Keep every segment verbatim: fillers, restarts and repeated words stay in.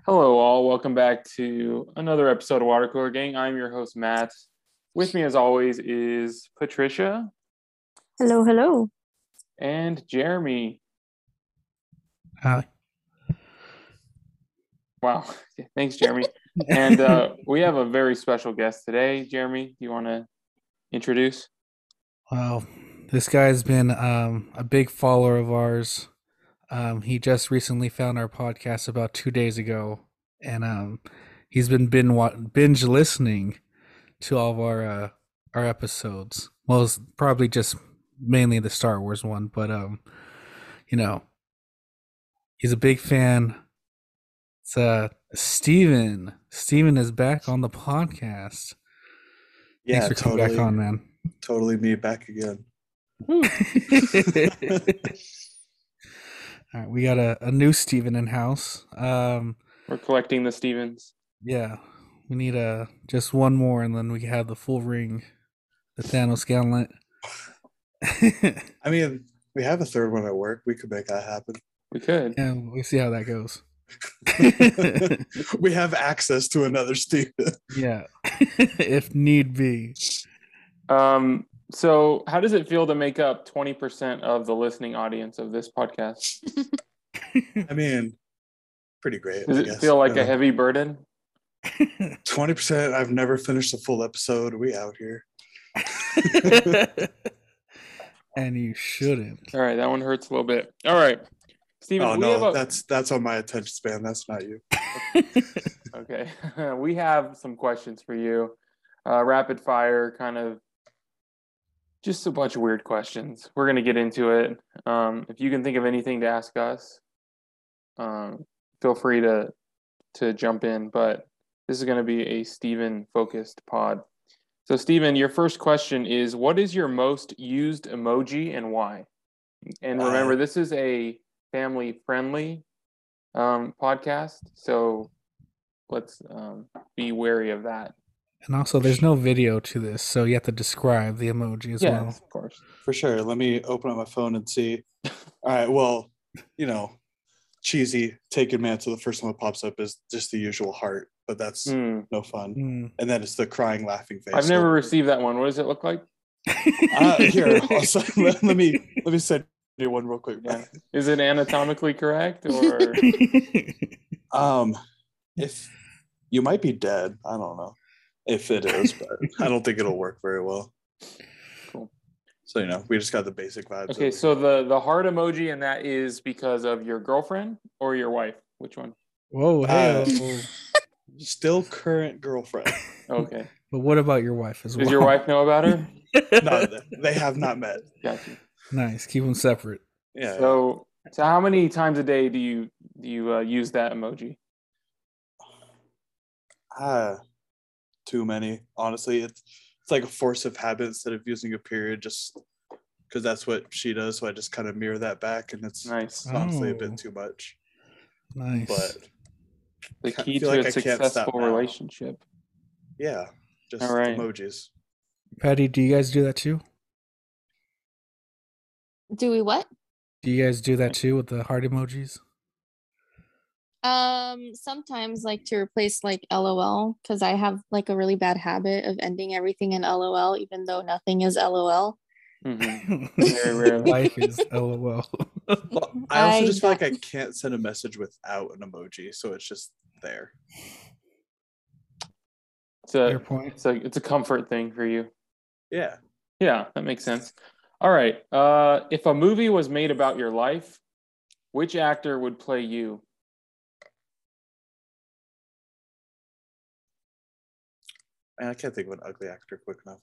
Hello, all. Welcome back to another episode of Water Cooler Gang. I'm your host, Matt. With me, as always, is Patricia. Hello, hello. And Jeremy. Hi. Wow. Thanks, Jeremy. And uh, we have a very special guest today. Jeremy, do you want to introduce? Well, this guy's been um, a big follower of ours. Um, he just recently found our podcast about two days ago, and um, he's been bin- binge listening to all of our uh, our episodes. Well, it's probably just mainly the Star Wars one, but um, you know, he's a big fan. It's uh, Steven. Steven is back on the podcast. Yeah, Thanks for totally, coming back on, man. Totally me back again. All right, we got a, a new Steven in house. Um, We're collecting the Stevens. Yeah, we need a just one more, and then we can have the full ring, the Thanos gauntlet. I mean, we have a third one at work. We could make that happen. We could. Yeah, we'll see how that goes. We have access to another Steven. Yeah, if need be. Um. So, how does it feel to make up twenty percent of the listening audience of this podcast? I mean, pretty great. Does I it guess. feel like uh, a heavy burden? twenty percent? I've never finished a full episode. We out here. And you shouldn't. All right, that one hurts a little bit. All right, Steven. Oh, we no, have a... that's, that's on my attention span. That's not you. Okay. We have some questions for you. Uh, rapid fire, kind of just a bunch of weird questions. We're going to get into it. Um, if you can think of anything to ask us, um, feel free to to jump in. But this is going to be a Steven-focused pod. So, Steven, your first question is, what is your most used emoji and why? And remember, Uh, this is a family-friendly um, podcast, so let's um, be wary of that. And also, there's no video to this, so you have to describe the emoji as Yes, well. of course. For sure. Let me open up my phone and see. All right. Well, you know, cheesy taken man. So the first one that pops up is just the usual heart, but that's Mm. no fun. Mm. And then it's the crying, laughing face. I've never So- received that one. What does it look like? Uh, here, also, let, let me let me send you one real quick. Yeah. Is it anatomically correct or? Um, if you might be dead, I don't know if it is, but I don't think it'll work very well. Cool. So you know, we just got the basic vibes. Okay, of- so the the heart emoji, and that is because of your girlfriend or your wife? Which one? Whoa, hey. Uh, oh. still current girlfriend. Okay. But what about your wife as well? Does your wife know about her? No, they have not met. Gotcha. Nice. Keep them separate. Yeah. So, so how many times a day do you do you uh, use that emoji? Ah, too many. Honestly, it's it's like a force of habit instead of using a period, just because that's what she does. So I just kind of mirror that back, and it's Nice. honestly a Oh. bit too much. Nice. But The I key feel to like a I can't stop successful now. relationship. yeah, just All right. emojis. Patty, do you guys do that too? Do we what? Do you guys do that too with the heart emojis? Um, sometimes like to replace like LOL because I have like a really bad habit of ending everything in LOL, even though nothing is LOL. Mhm. Very rarely. Life is LOL. Well, I also I just feel like got- I can't send a message without an emoji, so it's just there. It's Fair a point. it's a it's a comfort thing for you. Yeah. Yeah, that makes sense. All right. Uh, if a movie was made about your life, which actor would play you? Man, I can't think of an ugly actor quick enough.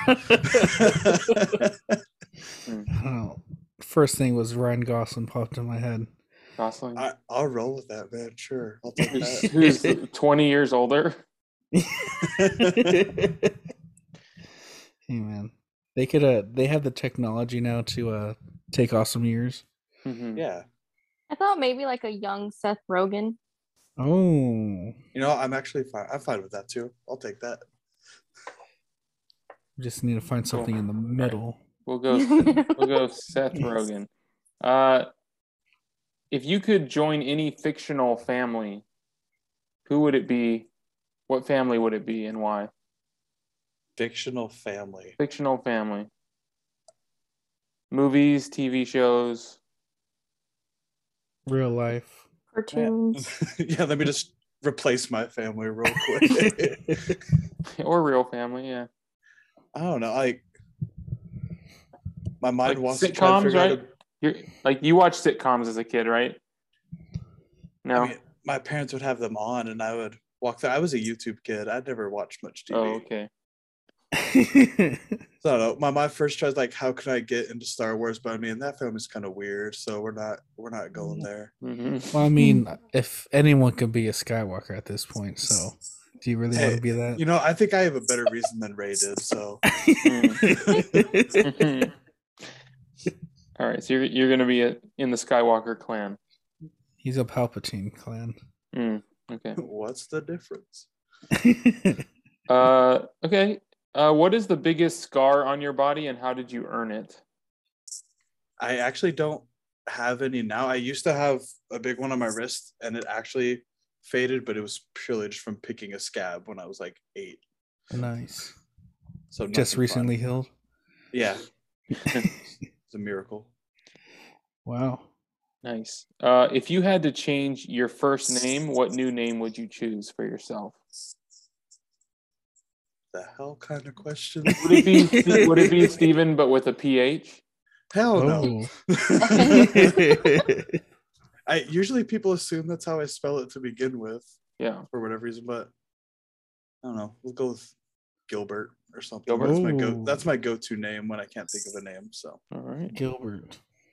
I don't know. Oh, first thing was Ryan Gosling popped in my head. Gosling, I, I'll roll with that, man. Sure, I'll take who's, that. who's twenty years older. Hey man, they could uh they have the technology now to uh take awesome years. Mhm. Yeah, I thought maybe like a young Seth Rogen. Oh, you know, I'm actually fine. I'm fine with that too. I'll take that. just need to find something in the middle. We'll go. We'll go. Seth Rogen. Uh, if you could join any fictional family, Who would it be? What family would it be and why? Fictional family. Fictional family. Movies, T V shows. Real life. Cartoons. Yeah, let me just replace my family real quick. Or real family, yeah. I don't know. Like my mind Like wants to try to sitcoms, figure out right? a- You're like you watch sitcoms as a kid, right? No. I mean, my parents would have them on, and I would walk through. I was a YouTube kid. I'd never watched much T V. Oh, okay. So I don't know. My my first try is like, how can I get into Star Wars? But I mean, that film is kind of weird, so we're not we're not going there. hmm Well, I mean, if anyone can be a Skywalker at this point, so do you really want Hey, to be that? You know, I think I have a better reason than Ray did. So Mhm. All right, so you're you're gonna be a, in the Skywalker clan. He's a Palpatine clan. Mm, okay. what's the difference? Uh, okay. Uh, what is the biggest scar on your body, and how did you earn it? I actually don't have any now. I used to have a big one on my wrist, and it actually faded, but it was purely just from picking a scab when I was like eight. Nice. So Just nothing recently fun. healed. Yeah, it's a miracle. Wow. Nice. Uh, if you had to change your first name, what new name would you choose for yourself? The hell kind of question? Would it be Would it be Steven but with a P H? Hell no. Oh. I usually people assume that's how I spell it to begin with Yeah. for whatever reason, but I don't know. We'll go with Gilbert or something. Gilbert? That's my go. Ooh. That's my go-to name when I can't think of a name. So All right. Gilbert.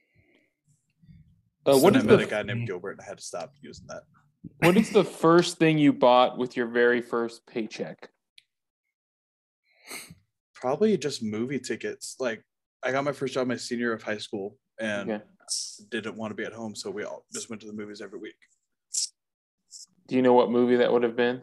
Uh, So what I is met the a guy named Gilbert, and I had to stop using that. What is the first thing you bought with your very first paycheck? Probably just movie tickets. Like I got my first job my senior year of high school, and Okay. didn't want to be at home, so we all just went to the movies every week. Do you know what movie that would have been?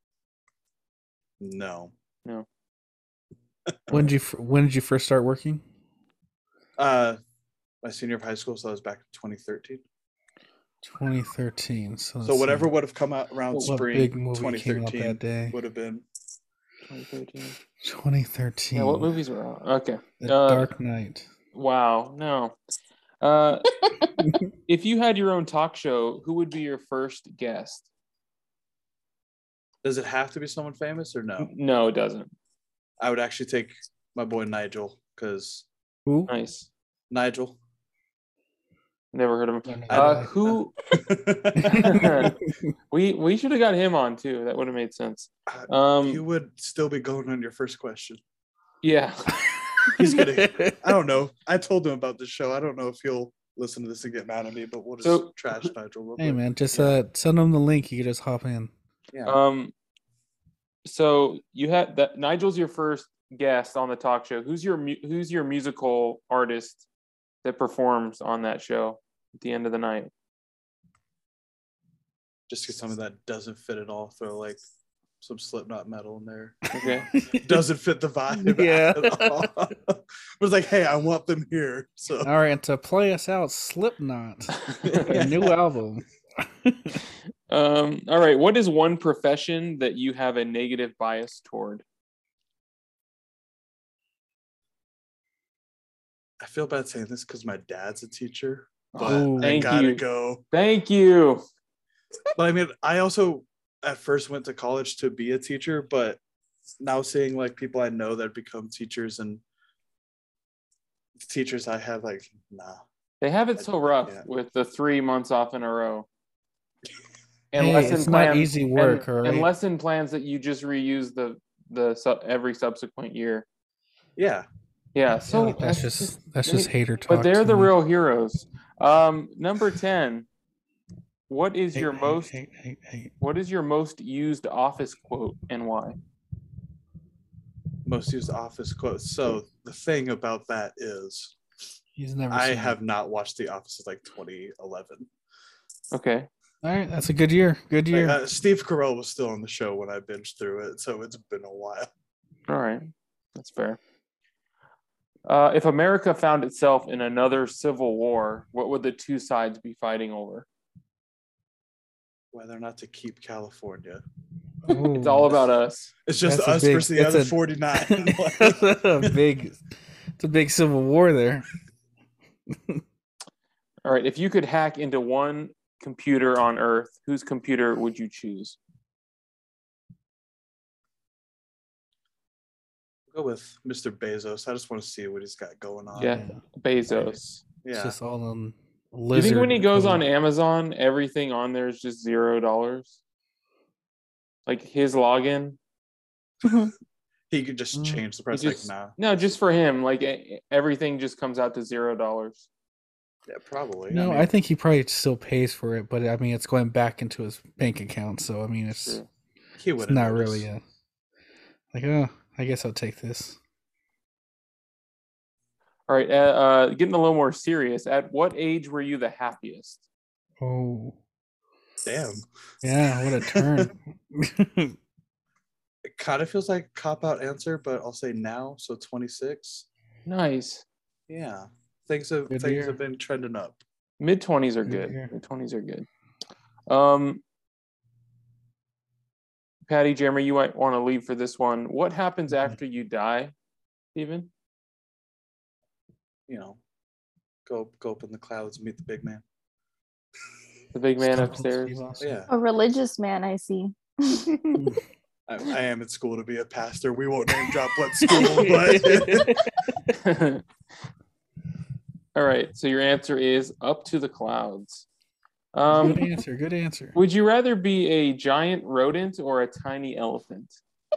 No. No. When did you f- When did you first start working? Uh, my senior year of high school, so that was back in twenty thirteen. twenty thirteen. So, So let's whatever see. would have come out around What spring big movie came out 2013 that day? would have been twenty thirteen. twenty thirteen. Yeah, what movies were out? Okay. The Uh, Dark Knight. Wow. No. Uh, if you had your own talk show, who would be your first guest? Does it have to be someone famous or no? No, it doesn't. I would actually take my boy Nigel, because Who? Nice. Nigel. Never heard of him. Don't know Uh, that. who we we should have got him on too. That would have made sense. you Um, would still be going on your first question. yeah. He's gonna. I don't know. I told him about this show. I don't know if he'll listen to this and get mad at me, but we'll just So- trash Nigel real Hey quick. man, just uh send him the link. You can just hop in. Yeah. Um. So you had that. Nigel's your first guest on the talk show. Who's your mu- Who's your musical artist that performs on that show at the end of the night? Just get something that doesn't fit at all. Throw like some Slipknot metal in there. Okay. Doesn't fit the vibe. Yeah. At all. It was like, hey, I want them here. So All right, and to play us out, Slipknot, their new album. Um. All right. What is one profession that you have a negative bias toward? I feel bad saying this because my dad's a teacher, but Oh, I thank gotta you. go. Thank you. But I mean, I also at first went to college to be a teacher, but now seeing like people I know that become teachers and teachers I have, like, nah. They have it so rough Yeah. with the three months off in a row. And Hey, lesson it's not plans, easy work, and, all and right? lesson plans that you just reuse the the su- every subsequent year. Yeah. Yeah, so that's just that's just they- hater talk. but they're to the me. real heroes. Um, number ten. What is Hate, your hate, most hate, hate, hate. what is your most used office quote and why? Most used office quotes. So the thing about that is He's never. I seen have not watched The Office since like twenty eleven. Okay. It. All right, that's a good year. Good Like, year. uh, Steve Carell was still on the show when I binged through it, so it's been a while. All right. That's fair. Uh, if America found itself in another civil war, what would the two sides be fighting over? whether or not to keep California. It's all about us. It's just That's a us big- versus the that's other a- forty-nine. That's a big, it's a big civil war there. All right. If you could hack into one computer on Earth, whose computer would you choose? Go with Mister Bezos. I just want to see what he's got going on. Yeah, Bezos. It's Yeah. just all on Do you lizard. think when he goes code. on Amazon, everything on there is just zero dollars? Like his login? He could just Mm. change the price He like just- now. No, just for him. Like e- everything just comes out to zero dollars. Yeah, probably. No, I I, mean, think he probably still pays for it, but I mean, it's going back into his bank account. So I mean, it's, True. he it's wouldn't not notice. really a like. Oh, I guess I'll take this. All right. Uh, uh, getting a little more serious. At what age were you the happiest? Oh, Damn. yeah, what a turn. It kind of feels like a cop out answer, but I'll say now. So twenty-six. Nice. Yeah. Things have Good things year. have been trending up. Mid twenties are Good good. year. Mid twenties are good. Um, Patty, Jeremy, you might want to leave for this one. What happens Mhm. after you die, Steven? You know, go go up in the clouds, meet the big man. The big man Stone Cold upstairs. Steve Austin. Yeah. A religious man, I see. I, I am at school to be a pastor. We won't name drop what school, but All right. So your answer is up to the clouds. Good Um, answer. Good answer. would you rather be a giant rodent or a tiny elephant?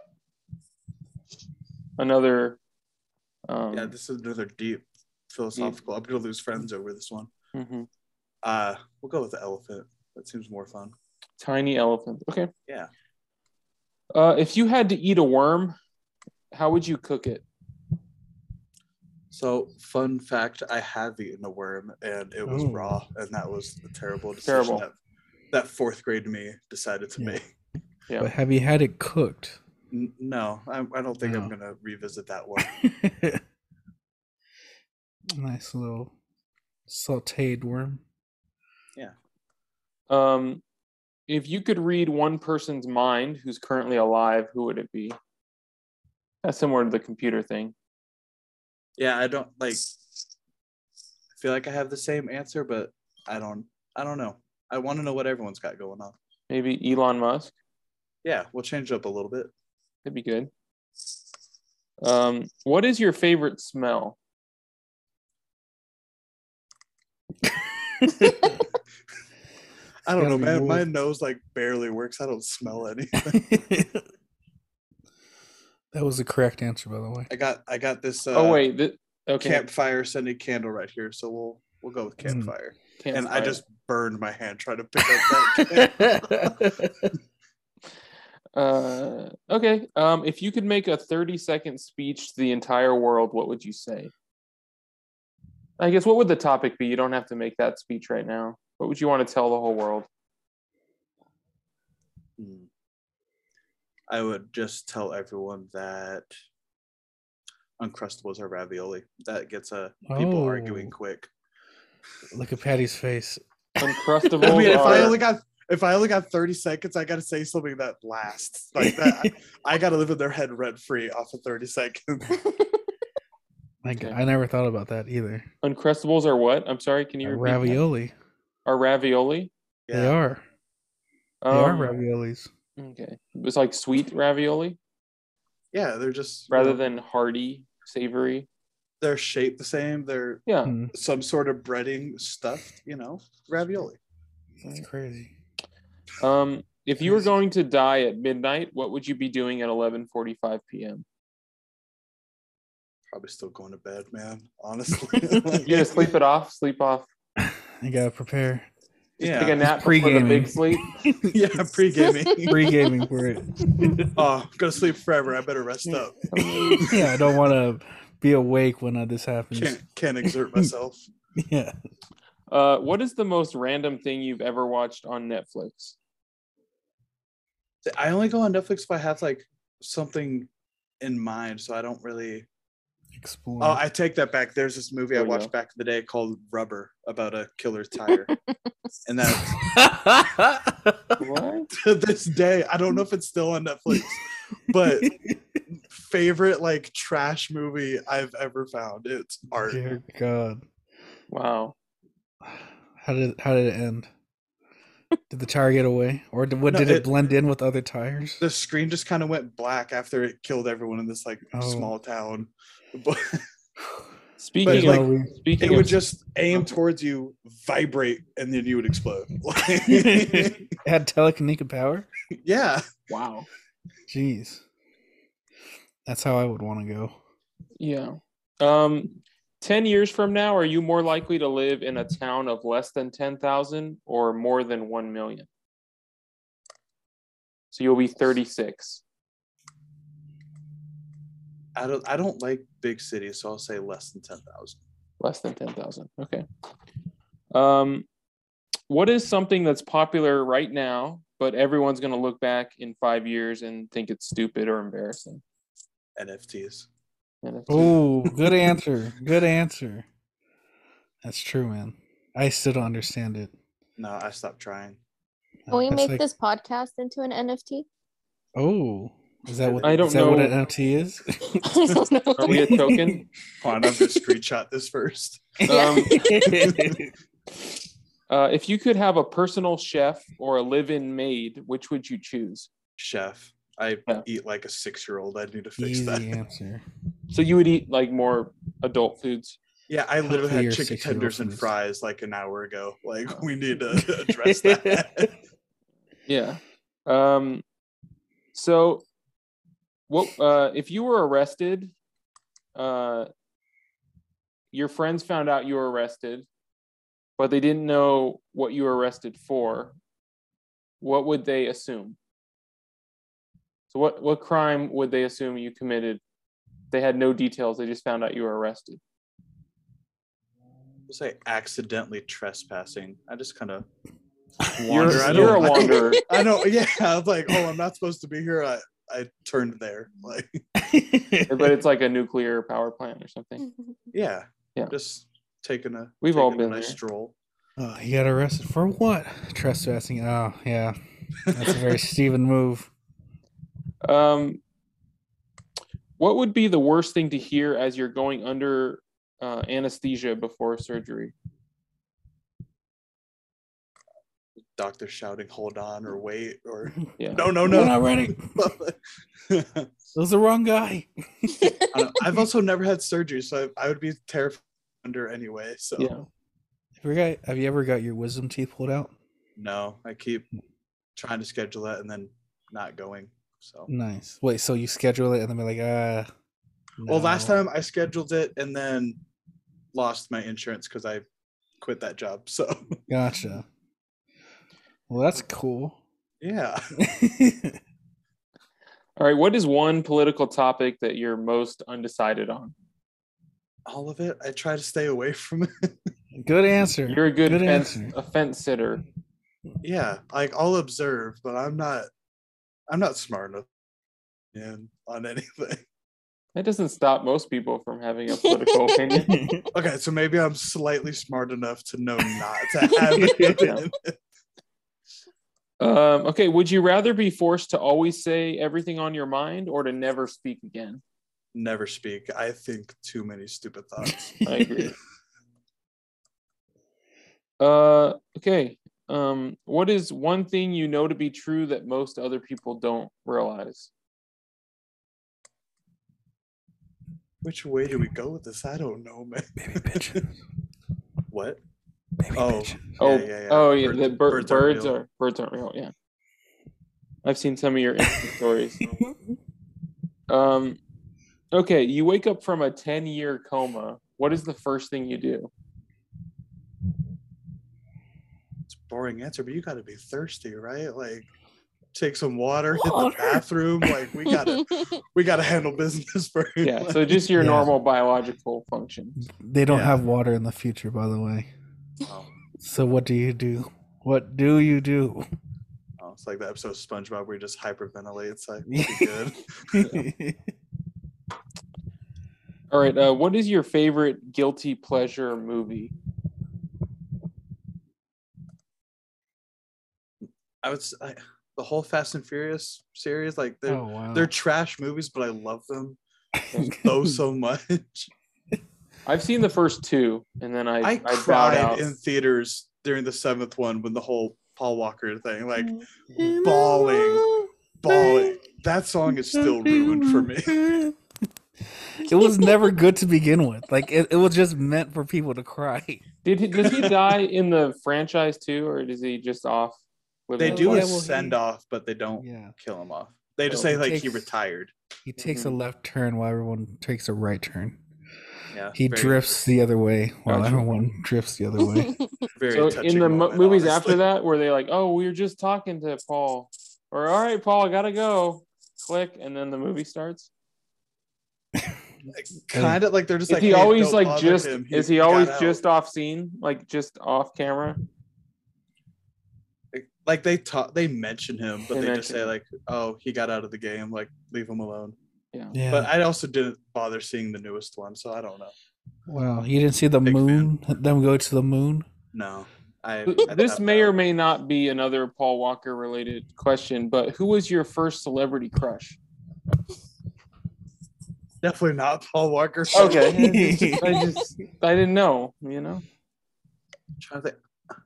Another. Um, yeah, this is another deep philosophical. I'm gonna lose friends over this one. mhm. Uh, we'll go with the elephant. That seems more fun. Tiny elephant. Okay. Yeah. Uh, if you had to eat a worm, how would you cook it? So, fun fact: I have eaten a worm, and it was Ooh. raw, and that was a terrible decision Terrible. that that fourth grade me decided to Yeah. make. Yeah. But have you had it cooked? N- No, I, I don't think I'm No. gonna revisit that one. Nice little sauteed worm. Um, if you could read one person's mind who's currently alive, who would it be? That's similar to the computer thing. Yeah, I don't like. I feel like I have the same answer, but I don't. I don't know. I want to know what everyone's got going on. Maybe Elon Musk. Yeah, we'll change it up a little bit. That'd be good. Um, what is your favorite smell? I don't know, gotta be man. wool. My nose like barely works. I don't smell anything. That was the correct answer, by the way. I got. I got this. Uh, oh wait, th- okay. campfire scented candle right here, so we'll we'll go with Mm. campfire. Can't And I fire. just burned my hand trying to pick up that. Uh, okay. Um, if you could make a thirty second speech to the entire world, what would you say? I guess what would the topic be? You don't have to make that speech right now. What would you want to tell the whole world? Hmm. I would just tell everyone that Uncrustables are ravioli. That gets uh, people Oh. arguing quick. Look at Patty's face. Uncrustables I mean, if I are- only got if I only got thirty seconds, I got to say something that lasts like that. I, I got to live in their head rent free off of thirty seconds. Like, Okay. I never thought about that either. Uncrustables are what? I'm sorry. Can you Uh, repeat that? ravioli. Are ravioli? They are. They Um, are raviolis. Okay. It's like sweet ravioli Yeah, they're just you rather know, than hearty, savory. they're shaped the same. They're Yeah. Mm, some sort of breading stuffed, you know, ravioli. that's crazy. Um, if you were going to die at midnight, what would you be doing at eleven forty-five p.m.? Probably still going to bed, man. Honestly, You gonna sleep it off? Sleep off? You gotta prepare. Just Yeah. take a nap Just before the big pre-gaming. sleep? yeah, pre gaming. Pre gaming for it. Oh, I'm gonna sleep forever. I better rest up. Yeah, I don't want to be awake when uh, this happens. Can't can't exert myself. Yeah. Uh, what is the most random thing you've ever watched on Netflix? I only go on Netflix if I have like something in mind, so I don't really. Explore. Oh, I take that back. There's this movie I There you watched go. back in the day called Rubber about a killer tire. And that What? to this day, I don't know if it's still on Netflix, but favorite like trash movie I've ever found. It's art. Dear God. Wow. How did how did it end? Did the tire get away, or did, what No, did it, it- blend in with other tires? The screen just kind of went black after it killed everyone in this like Oh. small town. But Speaking like, of it speaking it would of just aim towards you, vibrate, and then you would explode. had telekinetic power. Yeah. wow. Jeez, that's how I would want to go. Yeah. Um, ten years from now, are you more likely to live in a town of less than ten thousand or more than one million? So you'll be thirty-six. I don't I don't like big cities, so I'll say less than ten thousand. Less than ten thousand. Okay. Um, what is something that's popular right now, but everyone's going to look back in five years and think it's stupid or embarrassing? N F Ts. N F T. Oh, good answer. Good answer. That's true, man. I still don't understand it. No, I stopped trying. Can we That's make like- this podcast into an N F T? Oh, is that what? I don't is that what know. an N F T is? I don't know. Are we a token? Hold on, I'm gonna screenshot this first. Um, uh, if you could have a personal chef or a live-in maid, which would you choose? Chef. I Yeah. eat like a six year old. I need to fix Easy that. answer. So you would eat like more adult foods. Yeah, I literally Healthier had chicken six-year-old tenders and foods. fries like an hour ago. Like we need to address that. Yeah. Um, so what uh, if you were arrested, uh, your friends found out you were arrested, but they didn't know what you were arrested for, what would they assume? So what, what crime would they assume you committed? They had no details, they just found out you were arrested. We'll say accidentally trespassing. I just kind of You're, wander. I you're a don't- wanderer. I know. Yeah, I was like, oh, I'm not supposed to be here. I I turned there. Like, But it's like a nuclear power plant or something. yeah, Yeah. just taking a. We've all taking a been nice there. stroll. Oh, he got arrested for what? Trespassing. Oh, yeah. That's a very Steven move. Um, what would be the worst thing to hear as you're going under uh, anesthesia before surgery? Doctor shouting, "Hold on," or "Wait," or Yeah. "No, no, We're no." not ready. It was the wrong guy. I don't- I've also never had surgery, so I, I would be terrified under anyway. So Yeah. Have you, got, have you ever got your wisdom teeth pulled out? no, I keep trying to schedule that and then not going. So Nice. Wait, so you schedule it and then be like, ah. well, last no. time I scheduled it and then lost my insurance because I quit that job. So Gotcha. Well, that's cool. yeah, All right. What is one political topic that you're most undecided on? all of it. I try to stay away from it. Good answer. You're a good, Good fence, answer. a fence sitter. Yeah, like I'll observe, but I'm not. I'm not smart enough in on anything. That doesn't stop most people from having a political opinion. Okay, so maybe I'm slightly smart enough to know not to have it. Um, okay. Would you rather be forced to always say everything on your mind or to never speak again? Never speak. I think too many stupid thoughts. I agree. Uh, okay. Um, what is one thing you know to be true that most other people don't realize? Which way do we go with this? I don't know, man. Baby pigeons. What? Baby Oh. pigeons. Oh, yeah, yeah. oh yeah. Birds- The bir- birds birds, aren't real. are birds aren't real. Yeah, I've seen some of your Insta stories. Um, okay. You wake up from a ten-year coma. What is the first thing you do? It's a boring answer, but you got to be thirsty, right? Like, take some water, hit Water. the bathroom. Like, we gotta, we gotta handle business first. Yeah. So just your Yeah. normal biological function. They don't Yeah. have water in the future, by the way. Oh, So what do you do? What do you do? oh, it's like the episode of SpongeBob where he just hyperventilates. Like, we'll be good. All All right. Uh, what is your favorite guilty pleasure movie? I would say I, the whole Fast and Furious series, like they're Oh wow. they're trash movies, but I love them so so much. I've seen the first two, and then I I, I, bowed cried out. in theaters during the seventh one when the whole Paul Walker thing, like bawling, bawling. That song is still ruined for me. It was never good to begin with. Like it, it was just meant for people to cry. Did he, does he die in the franchise too, or is he just off? With They it? do Yeah, a well, send he- off, but they don't Yeah. kill him off. They just Oh, say he like he takes- retired. He takes Mhm. a left turn while everyone takes a right turn. Yeah, He very- drifts the other way while Gotcha. everyone drifts the other way. Very So touching in the mo- moment, movies honestly. after that, were they like, "Oh, we were just talking to Paul," or "All right, Paul, I gotta go," click, and then the movie starts? kind of like they're just Is like he "Hey, always don't like bother just? him. Is he got always out." just off scene, like just off camera? Like- like they talk, they mention him, but They they, just mention say him. like, "Oh, he got out of the game. Like, leave him alone." Yeah. Yeah. But I also didn't bother seeing the newest one, so I don't know. Wow. You didn't see the Big fan. moon? Them go to the moon? No, I. Th- I This tapped may or out. may not be another Paul Walker related question, but who was your first celebrity crush? Definitely not Paul Walker. Okay, I just, I just I didn't know, you know. Trying to think.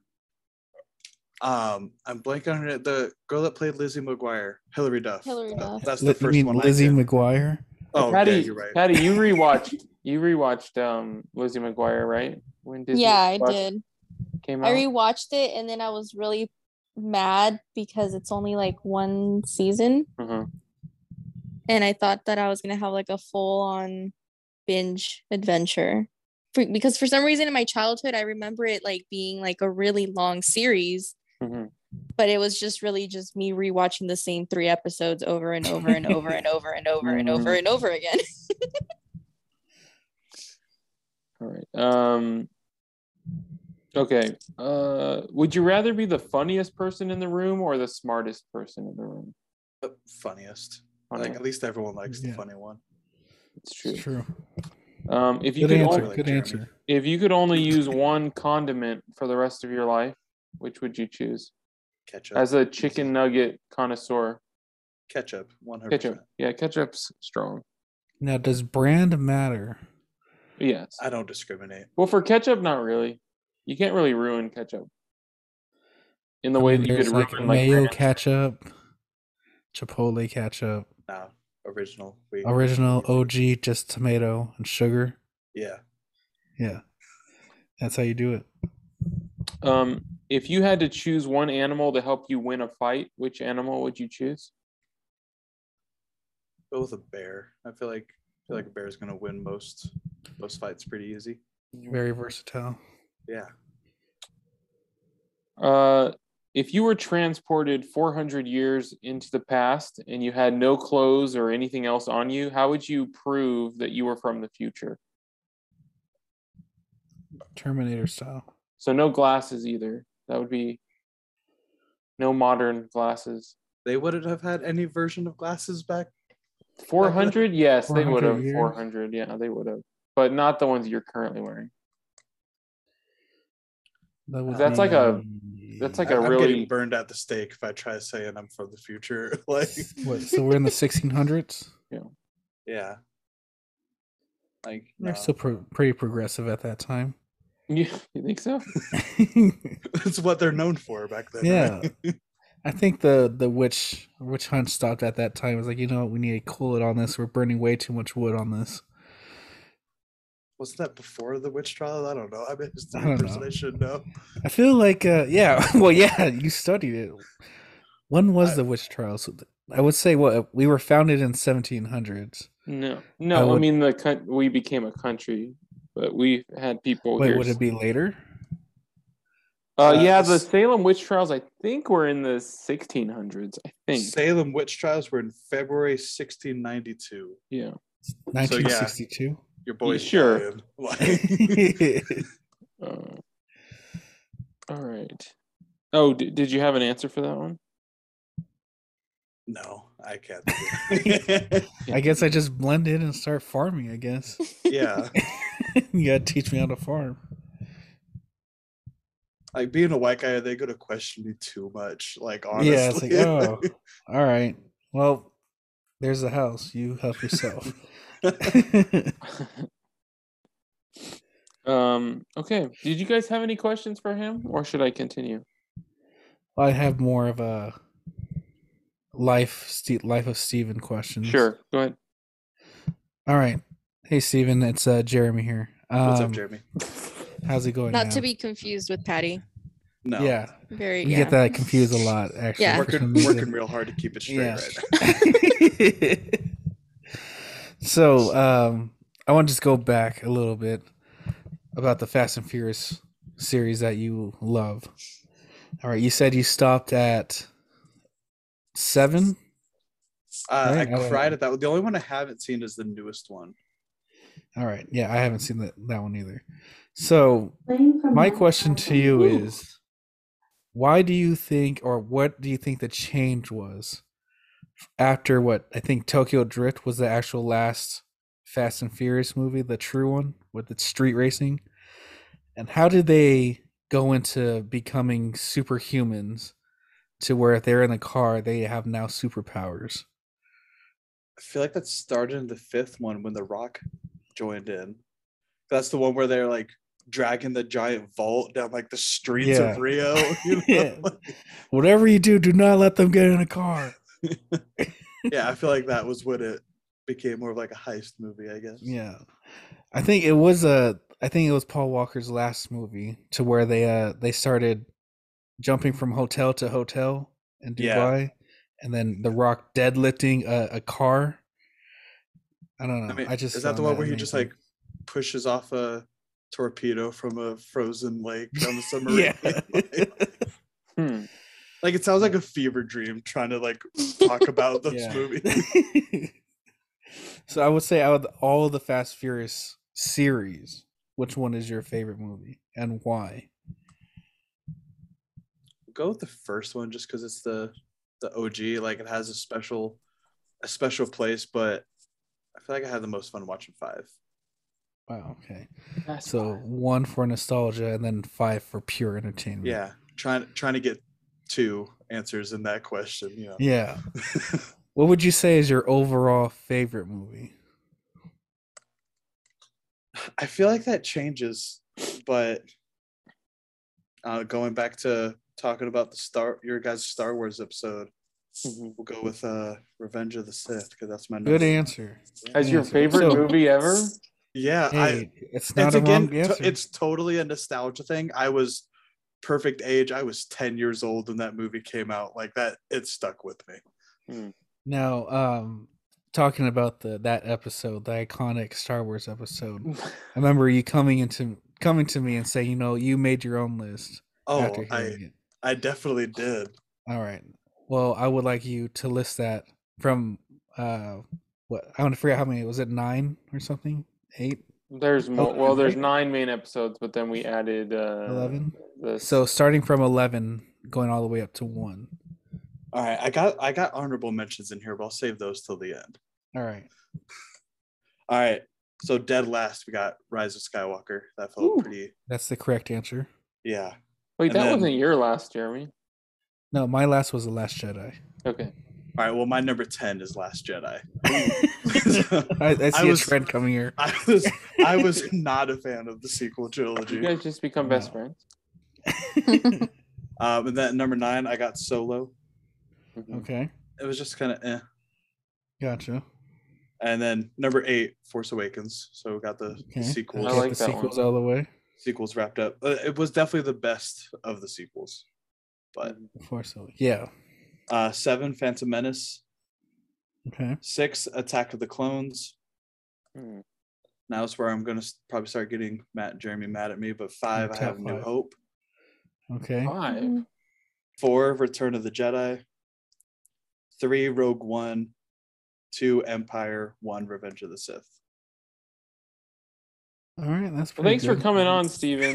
Um, I'm blanking on it. The girl that played Lizzie McGuire, Hilary Duff. Hillary That- Duff. That's Li- the you first mean one. Lizzie I did. McGuire? Oh, Patty, yeah, you're right. Patty, you rewatched you rewatched um Lizzie McGuire, right? When Disney Yeah, I Plus did. Came I out. rewatched it and then I was really mad because it's only like one season. Mhm. And I thought that I was gonna have like a full on binge adventure. For, because for some reason in my childhood I remember it like being like a really long series, Mhm. but it was just really just me rewatching the same three episodes over and over and over and over and over and over and over again. All right. Um. Okay. Uh, would you rather be the funniest person in the room or the smartest person in the room? The funniest. Like Funniest. at least everyone likes the Yeah. funny one. It's true. It's true. Um, if you Good could answer. only, like Good Jeremy. answer. if you could only use one condiment for the rest of your life, which would you choose? Ketchup. As a chicken nugget connoisseur, ketchup, one hundred ketchup. percent. Yeah, ketchup's strong. Now, does brand matter? Yes. I don't discriminate. Well, for ketchup, not really. You can't really ruin ketchup in the I way mean, that you there's could like ruin like mayo ranch. ketchup, Chipotle ketchup, No, original. We, original O G, just tomato and sugar. Yeah. Yeah, that's how you do it. Um, if you had to choose one animal to help you win a fight, which animal would you choose? Go with a bear. I feel like I feel like a bear is gonna win most most fights pretty easy. Very versatile. Yeah. Uh, if you were transported four hundred years into the past and you had no clothes or anything else on you, how would you prove that you were from the future? Terminator style. So no glasses either. That would be no modern glasses. They wouldn't have had any version of glasses back. four hundred? Yes, they would 400 have. years? four hundred. Yeah, they would have. But not the ones you're currently wearing. That would That's like a- be- that's like I, a I'm really- getting burned at the stake if I try saying I'm from the future. Like, What, so we're in the sixteen hundreds? yeah. Like, They're no. still pro- pretty progressive at that time. You, you think so? That's what they're known for back then. Yeah. right? I think the the witch witch hunt stopped at that time. It was like, you know what, we need to cool it on this. We're burning way too much wood on this. Wasn't that before the witch trial? I don't know. I'm a I history don't person. know. I should know. I feel like, uh, yeah, well, yeah, you studied it. When was I- the witch trials? I would say what we were founded in seventeen hundreds. No, I no. I, would- mean the coun- we became a country, but we had people Wait, here. would it be later? Uh, Uh, yeah, the s- Salem witch trials. I think were in the sixteen hundreds. I think. Salem witch trials were in February sixteen ninety-two. Yeah. nineteen sixty-two. Your boy. sure? Like, Uh, all right. Oh, d- did you have an answer for that one? no, I can't. Do I guess I just blend in and start farming, I guess. yeah. You gotta teach me how to farm. Like being a white guy, they gonna question me too much. Like honestly. Yeah, it's like, oh, all right. Well, there's the house. You help yourself. um. Okay. Did you guys have any questions for him, or should I continue? I have more of a life, Ste- life of Steven questions. Sure. Go ahead. All right. Hey, Steven, it's uh, Jeremy here. Um, What's up, Jeremy? How's it going? Not man? to be confused with Patty. No. Yeah, Very. we yeah. get that confused a lot. Actually, Yeah. for some Working reason. working real hard to keep it straight Yeah. right now. So, um, I want to just go back a little bit about the Fast and Furious series that you love. All right, you said you stopped at seven. Uh, Right? I cried at that. The only one I haven't seen is the newest one. All right, yeah, I haven't seen that that one either. So, my question to you is, why do you think, or what do you think the change was after what I think Tokyo Drift was the actual last Fast and Furious movie, the true one with the street racing? And how did they go into becoming superhumans to where if they're in a car, they have now superpowers? I feel like that started in the fifth one when The Rock joined in. That's the one where they're like dragging the giant vault down like the streets Yeah. of Rio. You know? Yeah. Whatever you do, do not let them get in a car. Yeah, I feel like that was when it became more of like a heist movie, I guess. Yeah. I think it was a I think it was Paul Walker's last movie to where they uh they started jumping from hotel to hotel in Dubai, Yeah. and then The Rock deadlifting a, a car. I don't know. I mean, I just is that the found one where he just amazing. like pushes off a torpedo from a frozen lake on the submarine? Yeah. like, Hmm. like, it sounds like a fever dream trying to like talk about those Yeah. movies. So I would say out of all of the Fast Furious series, which one is your favorite movie and why? Go with the first one just because it's the the O G. Like it has a special a special place, but I feel like I had the most fun watching five. Wow, okay. That's So fine. one for nostalgia and then five for pure entertainment. Yeah, trying trying to get two answers in that question. You know. Yeah. What would you say is your overall favorite movie? I feel like that changes, but uh, going back to talking about the Star your guys' Star Wars episode, Mhm. we'll go with uh, Revenge of the Sith because that's my Good number one. answer. As Good your answer. favorite So- movie ever? Yeah, I Hey, it's not it's a again wrong to- answer. it's totally a nostalgia thing. I was perfect age. I was ten years old when that movie came out. Like that, it stuck with me. Now, um, talking about the that episode, the iconic Star Wars episode. I remember you coming into coming to me and saying, you know, you made your own list Oh, after I hearing it. I definitely did. All right. Well, I would like you to list that from uh what I want to forget how many was it nine or something? Eight? There's more. Eleven, Well, there's right? nine main episodes, but then we added uh, Eleven? The So starting from eleven, going all the way up to one. All right, I got I got honorable mentions in here, but I'll save those till the end. All right. All right. So dead last, we got Rise of Skywalker. That felt Ooh. pretty. That's the correct answer. Yeah. Wait, and that then- wasn't your last, Jeremy. No, my last was The Last Jedi. Okay. All right. Well, my number ten is Last Jedi. I, I see was- a trend coming here. I was I was not a fan of the sequel trilogy. You guys just become best No. friends. Um, and then number nine, I got Solo. Mhm. Okay. It was just kind of eh. Gotcha. And then number eight, Force Awakens. So we got the, Okay. the sequels. I Get like the that sequels one. all the way. Sequels wrapped up. Uh, it was definitely the best of the sequels. But Force Awakens. Yeah. uh, seven, Phantom Menace. Okay. Six, Attack of the Clones. Mhm. Now is where I'm gonna s- probably start getting Matt and Jeremy mad at me. But five, I top have New five. Hope. Okay. Five. Four, Return of the Jedi. Three, Rogue One. Two, Empire. One, Revenge of the Sith. All right, that's Well, pretty thanks for good. coming on, Steven.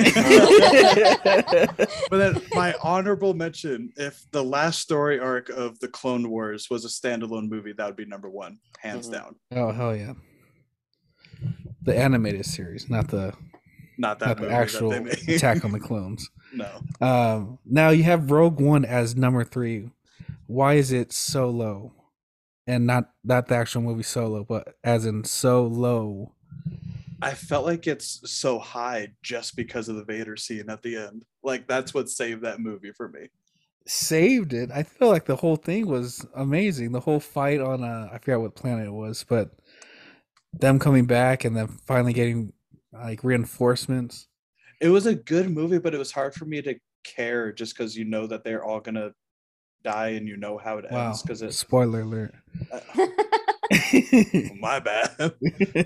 But then my honorable mention, if the last story arc of the Clone Wars was a standalone movie, that would be number one, hands Mhm. down. Oh hell yeah! The animated series, not the Not that not the movie actual that they made. Attack on the Clones. No. Um, now you have Rogue One as number three. Why is it so low? And not not the actual movie Solo, but as in so low. I felt like it's so high just because of the Vader scene at the end. Like that's what saved that movie for me. Saved it. I feel like the whole thing was amazing. The whole fight on uh, I forgot what planet it was, but them coming back and then finally getting like reinforcements. It was a good movie, but it was hard for me to care just because you know that they're all gonna die and you know how it Wow! ends. Because it's Spoiler alert. uh, my bad.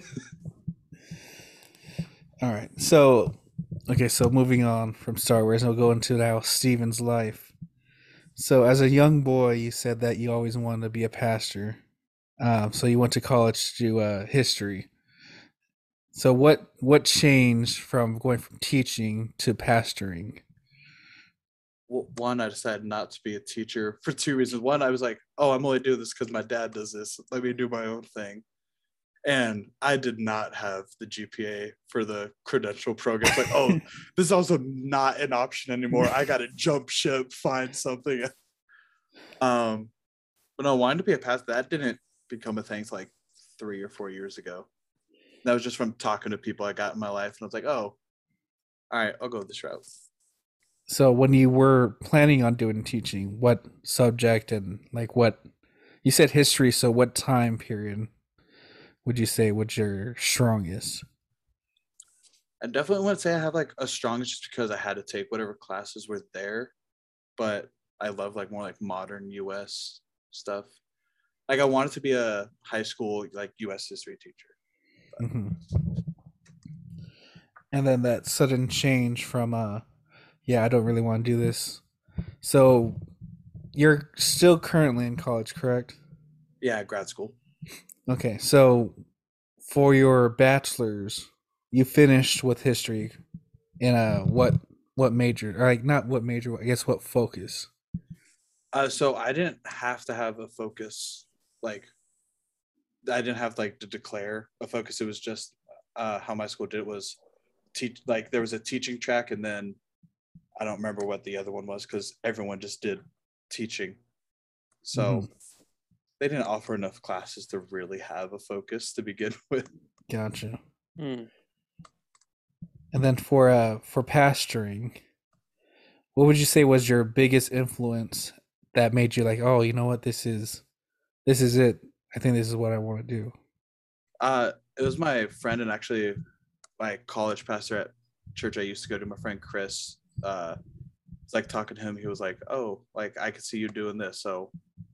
All right. So, okay. So moving on from Star Wars, we'll go into now Steven's life. So, as a young boy, you said that you always wanted to be a pastor. Um, so you went to college to do uh, history. So what what changed from going from teaching to pastoring? Well, one, I decided not to be a teacher for two reasons. One, I was like, oh, I'm only doing this because my dad does this. Let me do my own thing. And I did not have the G P A for the credential program. It's like, oh, this is also not an option anymore. I got to jump ship, find something. Um, but no, wanting to be a pastor, that didn't become a thing until like three or four years ago. That was just from talking to people I got in my life. And I was like, oh, all right, I'll go this route. So when you were planning on doing teaching, what subject and like what you said history, so what time period would you say was your strongest? I definitely wouldn't say I have like a strongest just because I had to take whatever classes were there, but I love like more like modern U S stuff. Like I wanted to be a high school like U S history teacher. Mm-hmm. And then that sudden change from uh yeah, I don't really want to do this. So you're still currently in college, correct? Yeah, grad school. Okay, so for your bachelor's, you finished with history in a what what major? Or like not what major, I guess what focus? Uh, so I didn't have to have a focus, like I didn't have like to declare a focus. It was just uh, how my school did it was teach. Like there was a teaching track, and then I don't remember what the other one was because everyone just did teaching. So Mhm. they didn't offer enough classes to really have a focus to begin with. Gotcha. Hmm. And then for uh for pastoring, what would you say was your biggest influence that made you like, oh, you know what, this is this is it. I think this is what I want to do. Uh, it was my friend and actually my college pastor at church I used to go to, my friend Chris. Uh, it's like talking to him. He was like, "Oh, like I could see you doing this." So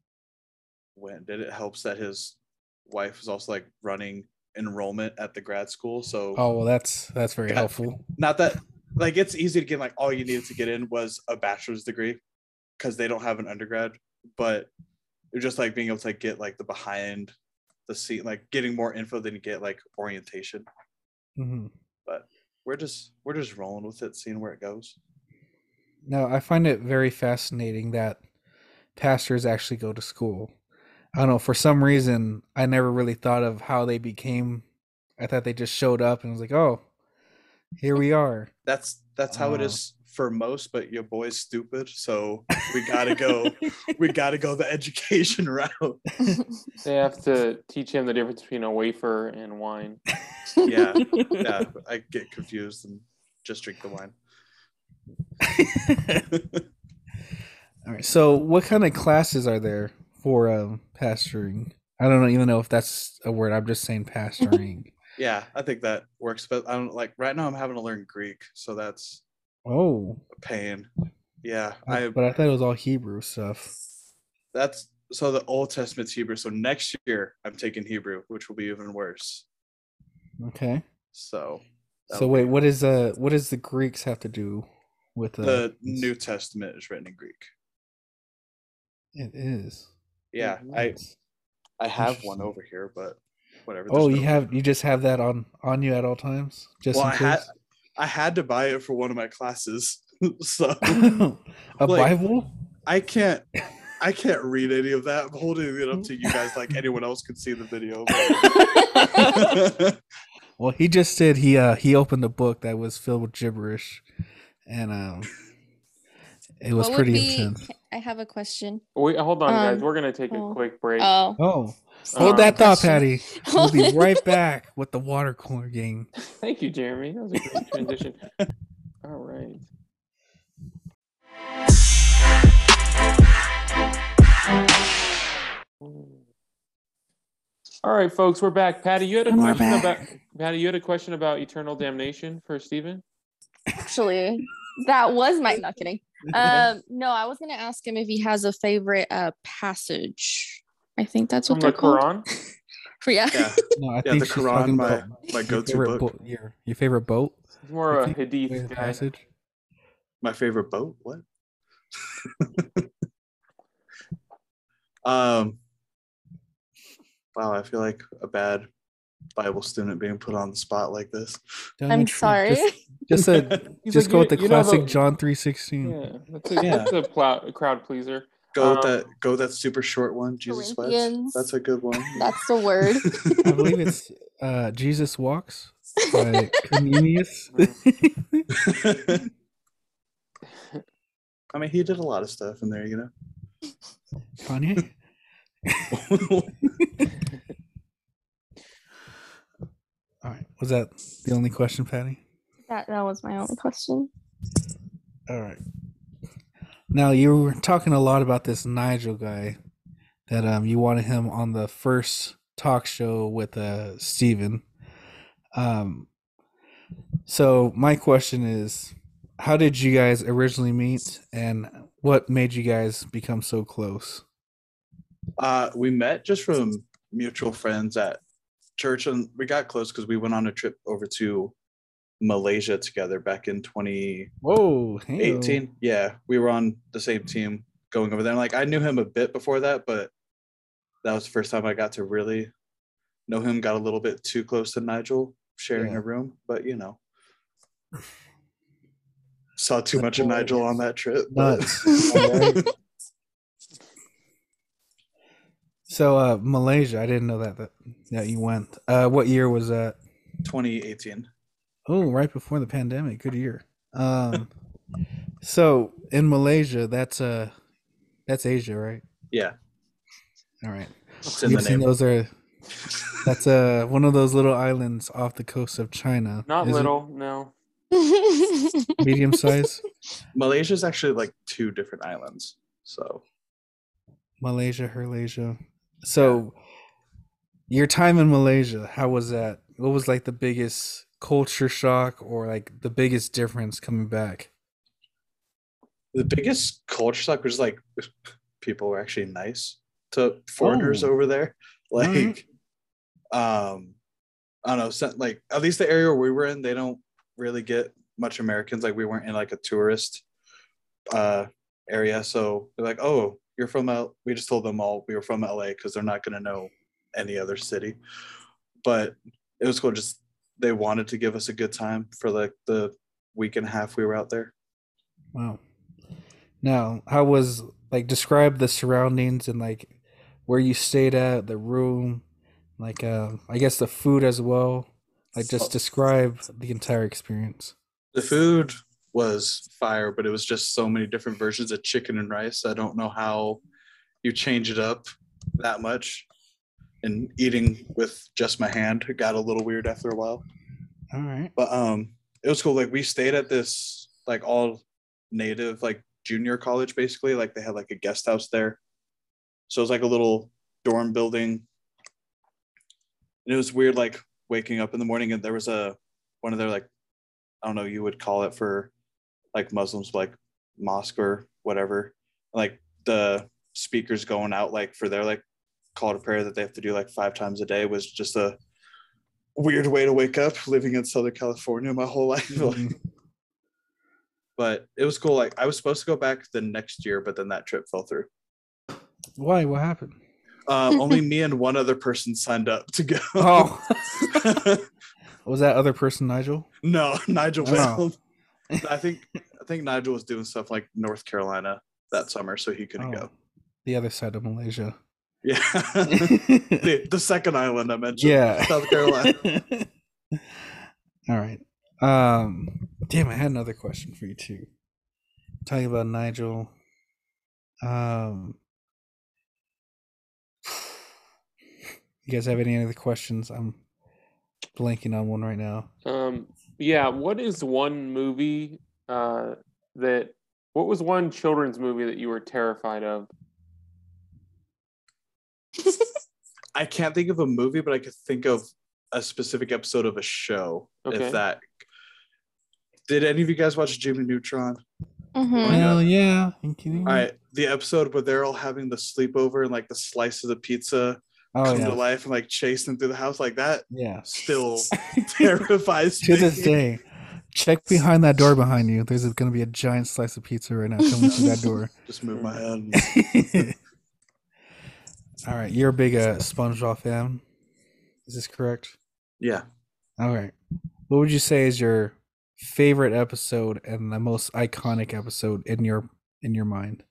when did it helps that his wife was also like running enrollment at the grad school. So Oh well, that's that's very got- helpful. not that like it's easy to get like all you needed to get in was a bachelor's degree because they don't have an undergrad, but it was just like being able to like get like the behind the scene, like getting more info than you get like orientation. Mm-hmm. But we're just we're just rolling with it, seeing where it goes. No, I find it very fascinating that pastors actually go to school. I don't know, for some reason, I never really thought of how they became. I thought they just showed up and was like, oh, here we are. That's that's how it Uh. is for most, but your boy's stupid, so we gotta go. we gotta go the education route. They have to teach him the difference between a wafer and wine. Yeah, yeah. I get confused and just drink the wine. All right. So, what kind of classes are there for um, pastoring? I don't even know if that's a word. I'm just saying pastoring. Yeah, I think that works. But I don't like right now. I'm having to learn Greek, so that's Oh, a pain. Yeah, I. but I thought it was all Hebrew stuff. That's so the Old Testament's Hebrew. So next year I'm taking Hebrew, which will be even worse. Okay. So. So that'll wait, be- what is uh what does the Greeks have to do with uh, the New Testament is written in Greek. It is. Yeah, I Nice. I have one Interesting. over here, but whatever. Oh, There's you no- have you just have that on on you at all times, just well, in I had case. I had to buy it for one of my classes, so A like, Bible? I can't I can't read any of that. I'm holding it up to you guys like anyone else could see the video. Well, he just said he uh he opened a book that was filled with gibberish, and um, it was What would pretty be? intense. I have a question. Wait, hold on, guys. Um, We're gonna take oh. a quick break. Oh, Oh, save hold Um, the that thought, question. Patty. We'll be right back with the water cooler game. Thank you, Jeremy. That was a great transition. All right. All right, folks, we're back. Patty, you had a And we're question back. about Patty. You had a question about eternal damnation for Stephen. Actually, that was my not kidding. Um, no, I was gonna ask him if he has a favorite uh passage. I think that's what From they're the called. Quran. Yeah. yeah, No, I yeah. think The she's Quran, talking my about my your go-to favorite book. boat. Your your favorite boat. He's more Your of a fa- hadith favorite guy. passage. My favorite boat. What? um. Wow, I feel like a bad Bible student being put on the spot like this. Don't I'm you tr- sorry. Just, just, a, He's just like, go you- with the you know classic the- John three sixteen. Yeah, that's a, Yeah. that's a plow, crowd pleaser. Go with Um, that. Go with that super short one. Jesus wept. Corinthians. That's a good one. That's the word. I believe it's uh, Jesus Walks by Cornelius. I mean, he did a lot of stuff in there, you know. Kanye. All right. Was that the only question, Patty? That that was my only question. All right. Now you were talking a lot about this Nigel guy that um you wanted him on the first talk show with uh Steven. Um so my question is, how did you guys originally meet and what made you guys become so close? Uh, we met just from mutual friends at church, and we got close because we went on a trip over to Malaysia together back in twenty Whoa, hey. eighteen. Yeah, we were on the same team going over there. And like I knew him a bit before that, but that was the first time I got to really know him. Got a little bit too close to Nigel, sharing Yeah. a room, but you know, saw too Good much of boy. Nigel on that trip. but- Nuts. All right. So uh Malaysia, I didn't know that that, that you went. Uh what year was that? twenty eighteen. Oh, right before the pandemic. Good year. Um so in Malaysia, that's uh that's Asia, right? Yeah, All right. it's in You've the seen name. those are that's uh one of those little islands off the coast of China. Not Is it little, no. medium size? Malaysia is actually like two different islands. So Malaysia, Herlasia. So your time in Malaysia, how was that? What was like the biggest culture shock or like the biggest difference coming back? the biggest culture shock was like people were actually nice to foreigners Oh. over there. Like, Alright. um, I don't know, so- like at least the area we were in, they don't really get much Americans. Like we weren't in like a tourist uh area, so they're like, "Oh, you're from L." We just told them all we were from L A because they're not gonna know any other city. But it was cool. Just they wanted to give us a good time for like the week and a half we were out there. Wow. Now, how was like describe the surroundings and like where you stayed at, the room, like uh I guess the food as well. Like just describe the entire experience. The food was fire, but it was just so many different versions of chicken and rice. I don't know how you change it up that much. And eating with just my hand got a little weird after a while. All right. But um it was cool. Like we stayed at this like all native like junior college basically. Like they had like a guest house there. So it was like a little dorm building. And it was weird like waking up in the morning and there was a one of their like I don't know, you would call it for like Muslims, like mosque or whatever. Like the speakers going out like for their like call to prayer that they have to do like five times a day was just a weird way to wake up living in Southern California my whole life. Mhm. But it was cool. Like I was supposed to go back the next year, but then that trip fell through. Why? What happened? Um, only me and one other person signed up to go. Oh, was that other person Nigel? No, Nigel Oh. failed. I think I think Nigel was doing stuff like North Carolina that summer, so he couldn't Oh, go. the other side of Malaysia. Yeah, the, the second island I mentioned, Yeah, South Carolina. All right. Um, damn, I had another question for you too. Talking about Nigel. Um, you guys have any other questions? I'm blanking on one right now. Um, yeah. What is one movie uh, that? What was one children's movie that you were terrified of? I can't think of a movie, but I could think of a specific episode of a show. Okay. If that. Did any of you guys watch Jimmy Neutron? Mhm. my Hell God. yeah! Are you kidding me? All right, the episode where they're all having the sleepover and like the slice of the pizza Oh come yeah. to life and like chase them through the house like that Yeah. still terrifies To me. this day, check behind that door behind you. There's going to be a giant slice of pizza right now coming through that door. Just move my hand. All right, you're a big uh, SpongeBob fan. Is this correct? Yeah. All right. What would you say is your favorite episode and the most iconic episode in your in your mind?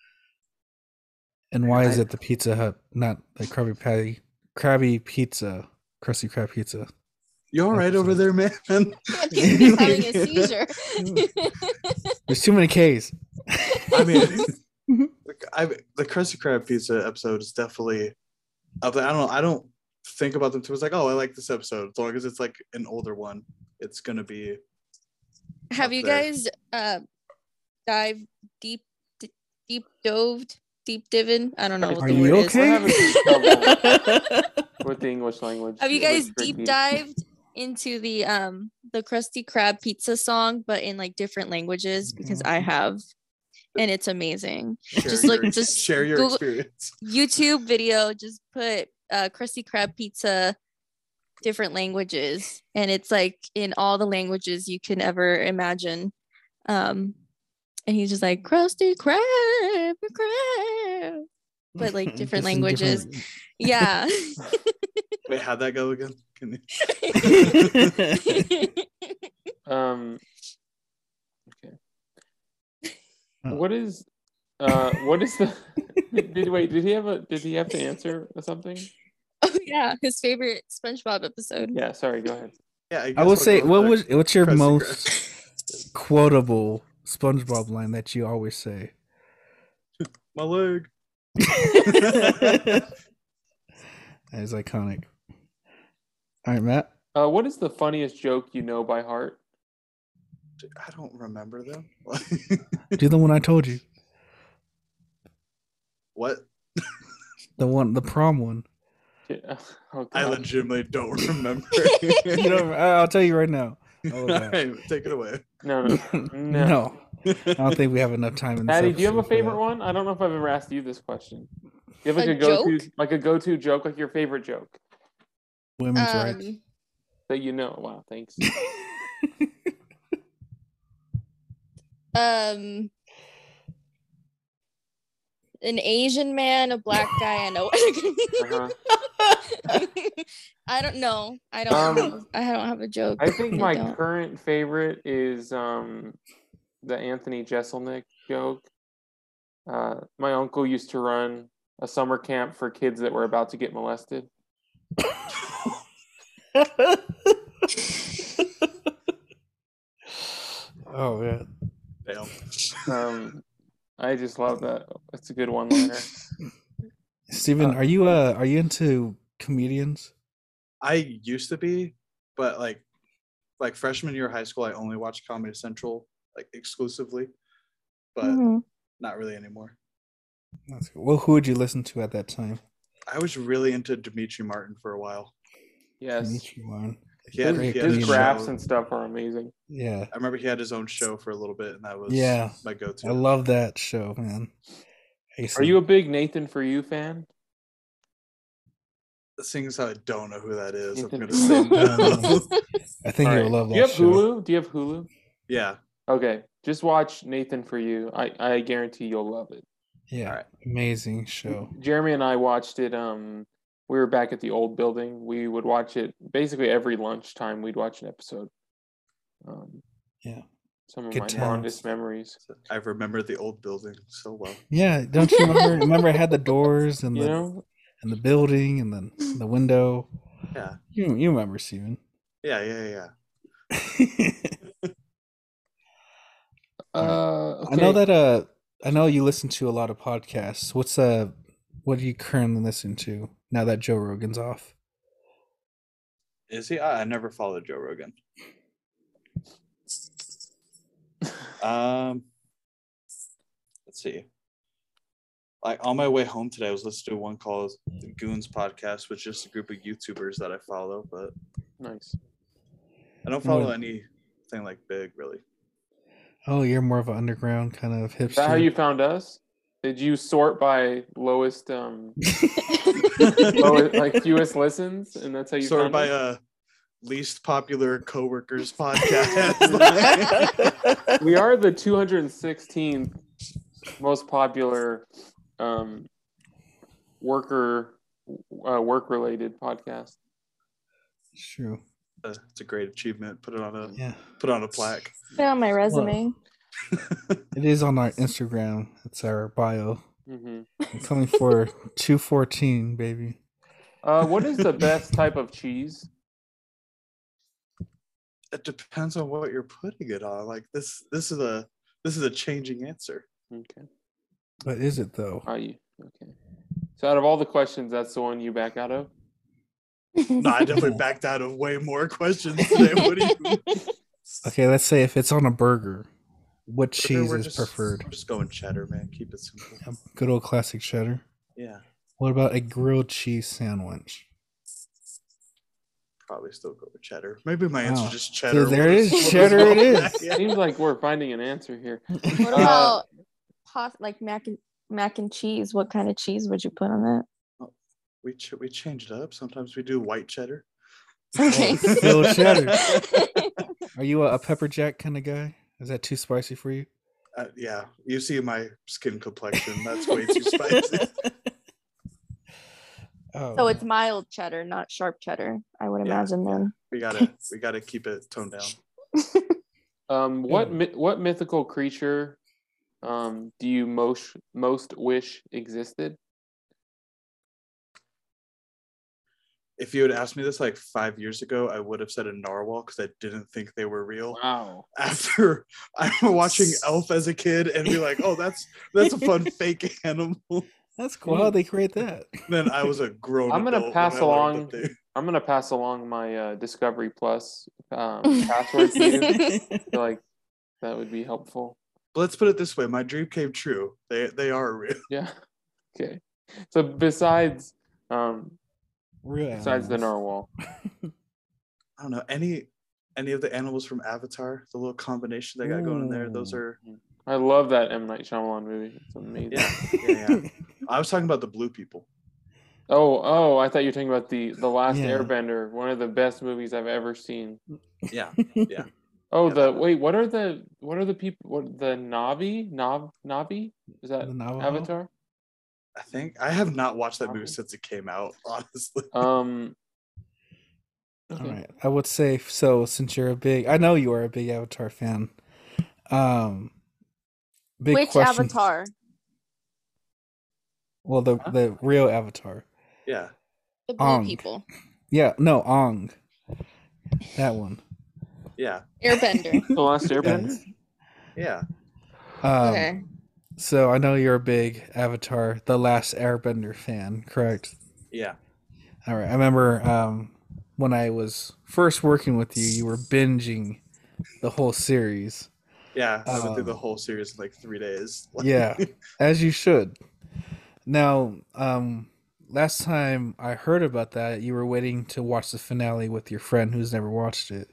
And why is I- it the Pizza Hut, not the Krabby Patty, Krabby Pizza, Krusty Krab Pizza? You all right over there, man? He's having a seizure. There's too many K's. I mean, I the Krusty Krab pizza episode is definitely up there. I don't I don't think about them too. It's like, oh, I like this episode. As long as it's like an older one, it's gonna be. Have up you there. guys uh dive deep d- deep doved deep divin? I don't know what Are the you word okay? is. We're having trouble with the English language. Have you It guys was deep tricky. dived into the um the Krusty Krab pizza song, but in like different languages? Because I have, and it's amazing. Share Just your, look- just share your Google- experience. YouTube video, just put uh Krusty Krab pizza different languages, and it's like in all the languages you can ever imagine. Um and he's just like Krusty Krab, crab, but like different Just in languages. different- Yeah. Wait, how'd that go again? Can you... Um. Okay. Oh. What is? Uh. What is the? did wait? Did he have a? Did he have to answer something? Oh yeah, his favorite SpongeBob episode. Yeah. Sorry. Go ahead. Yeah, I will say, what was what's your Krusty most quotable SpongeBob line that you always say? my leg? That is iconic. All right, Matt. Uh. What is the funniest joke you know by heart? I don't remember them. Do the one I told you. What? The one, the prom one. Yeah, Oh, I God. legitimately don't remember. You know, I- I'll tell you right now. All All of that. right, take it away. No. No. No. No, I don't think we have enough time in this Patty, do you have a episode for favorite that. one? I don't know if I've ever asked you this question. Do you have like A a, go-to, joke? like a go-to joke, like your favorite joke Women's rights. Um, that you know? Wow, thanks. um an Asian man, a black guy, and a Uh-huh. I don't know. I don't Um, have, I don't have a joke. I think my don't. current favorite is um the Anthony Jeselnik joke. Uh, my uncle used to run a summer camp for kids that were about to get molested. Oh man. Damn. Um, I just love that. It's a good one-liner. Steven, Uh, are you uh are you into comedians? I used to be, but like like freshman year of high school, I only watched Comedy Central like exclusively, but Mhm. not really anymore. That's good. Well, who would you listen to at that time? I was really into Dimitri Martin for a while. Yes, Dimitri Martin. He had, Great he had his his comedian. graphs show. and stuff are amazing. Yeah, I remember he had his own show for a little bit, and that was Yeah. my go-to. I love that show, man. I used Are to- you a big Nathan For You fan? Seeing as how I don't know who that is, I'm Nathan gonna For say You. no. I think All you'll right. love Do that you have show. Hulu? Do you have Hulu? Yeah, Okay, just watch Nathan For You. I, I guarantee you'll love it. Yeah, All right. amazing show. Jeremy and I watched it. Um, we were back at the old building. We would watch it basically every lunchtime. We'd watch an episode. Um, Yeah, some of Good my times. fondest memories. I remember the old building so well. yeah. Don't you remember? remember, it had the doors and You the know, and the building and then the window. Yeah. You you remember, Steven? Yeah, yeah, yeah. uh, I know okay. that. Uh, I know you listen to a lot of podcasts. What's uh, what do you currently listen to now that Joe Rogan's off? Is he? I, I never followed Joe Rogan. Um, let's see. Like on my way home today, I was listening to one called the Goons Podcast, which is just a group of YouTubers that I follow, but Nice. I don't follow What- anything like big, really. Oh, you're more of an underground kind of hipster. Is that how you found us? Did you sort by lowest, um, lowest like fewest listens, and that's how you Sort found by us? uh least popular coworkers podcast. We are the two hundred sixteenth most popular um, worker uh, work related podcast. It's true. Uh, it's a great achievement. Put it on a Yeah, put it on a plaque. Put it on my resume. it is on our Instagram. It's our bio. hmm I'm coming for two fourteen, baby. Uh, what is the best type of cheese? It depends on what you're putting it on. Like this this is a this is a changing answer. Okay. What is it though? Are you okay? So out of all the questions, that's the one you back out of. No, I definitely backed out of way more questions today. What do you Okay, let's say if it's on a burger, what cheese We're is just- preferred? We're just going cheddar, man. Keep it simple. Yeah, good old classic cheddar. Yeah. What about a grilled cheese sandwich? Probably still go with cheddar. Maybe my answer Wow. is just cheddar. So there We'll it is. just- we'll Cheddar just it go is. with that. Yeah. Seems like we're finding an answer here. What Uh, about pos- like mac and mac and cheese? What kind of cheese would you put on that? We ch- we change it up. Sometimes we do white cheddar. Okay. Phil cheddar. Are you a, a pepper jack kind of guy? Is that too spicy for you? Uh, yeah, you see my skin complexion. That's way too spicy. Oh, So it's mild cheddar, not sharp cheddar, I would Yeah, imagine then. We gotta we gotta keep it toned down. Um, what Yeah. mi- what mythical creature um, do you most most wish existed? If you had asked me this like five years ago, I would have said a narwhal because I didn't think they were real. Wow. After I was watching Elf as a kid and be like, oh, that's that's a fun fake animal. that's cool. How they create that? Then I was a grown. I'm gonna adult pass when I learned along- that they- I'm gonna pass along my uh, Discovery Plus um, password to you. I feel like that would be helpful. Let's put it this way: my dream came true. They they are real. Yeah. Okay. So besides um, Real besides the animals. narwhal, I don't know any any of the animals from Avatar. The little combination they got going in there. Those Ooh. are I love that M Night Shyamalan movie. It's amazing. yeah yeah. yeah. I was talking about the blue people. Oh, oh! I thought you were talking about the the Last Yeah. Airbender, one of the best movies I've ever seen. Yeah yeah. Oh, Yeah, the that- wait, what are the what are the people? What the Navi? Nav Navi? Is that The Navajo? Avatar? I think I have not watched that movie Okay. since it came out. Honestly. Um. All Okay. right. I would say so. Since you're a big, I know you are a big Avatar fan. Um, big Which question. avatar? Well, the Huh? the real Avatar. Yeah. The blue Ong. people. Yeah, no, Ong. That one. Yeah. Airbender. The Last Airbender. Yeah. Um, Okay. So I know you're a big Avatar, The Last Airbender fan, correct? Yeah. All right. I remember um, when I was first working with you, you were binging the whole series. Yeah. I went through the Um, whole series in like three days. Yeah, as you should. Now, um, last time I heard about that, you were waiting to watch the finale with your friend who's never watched it.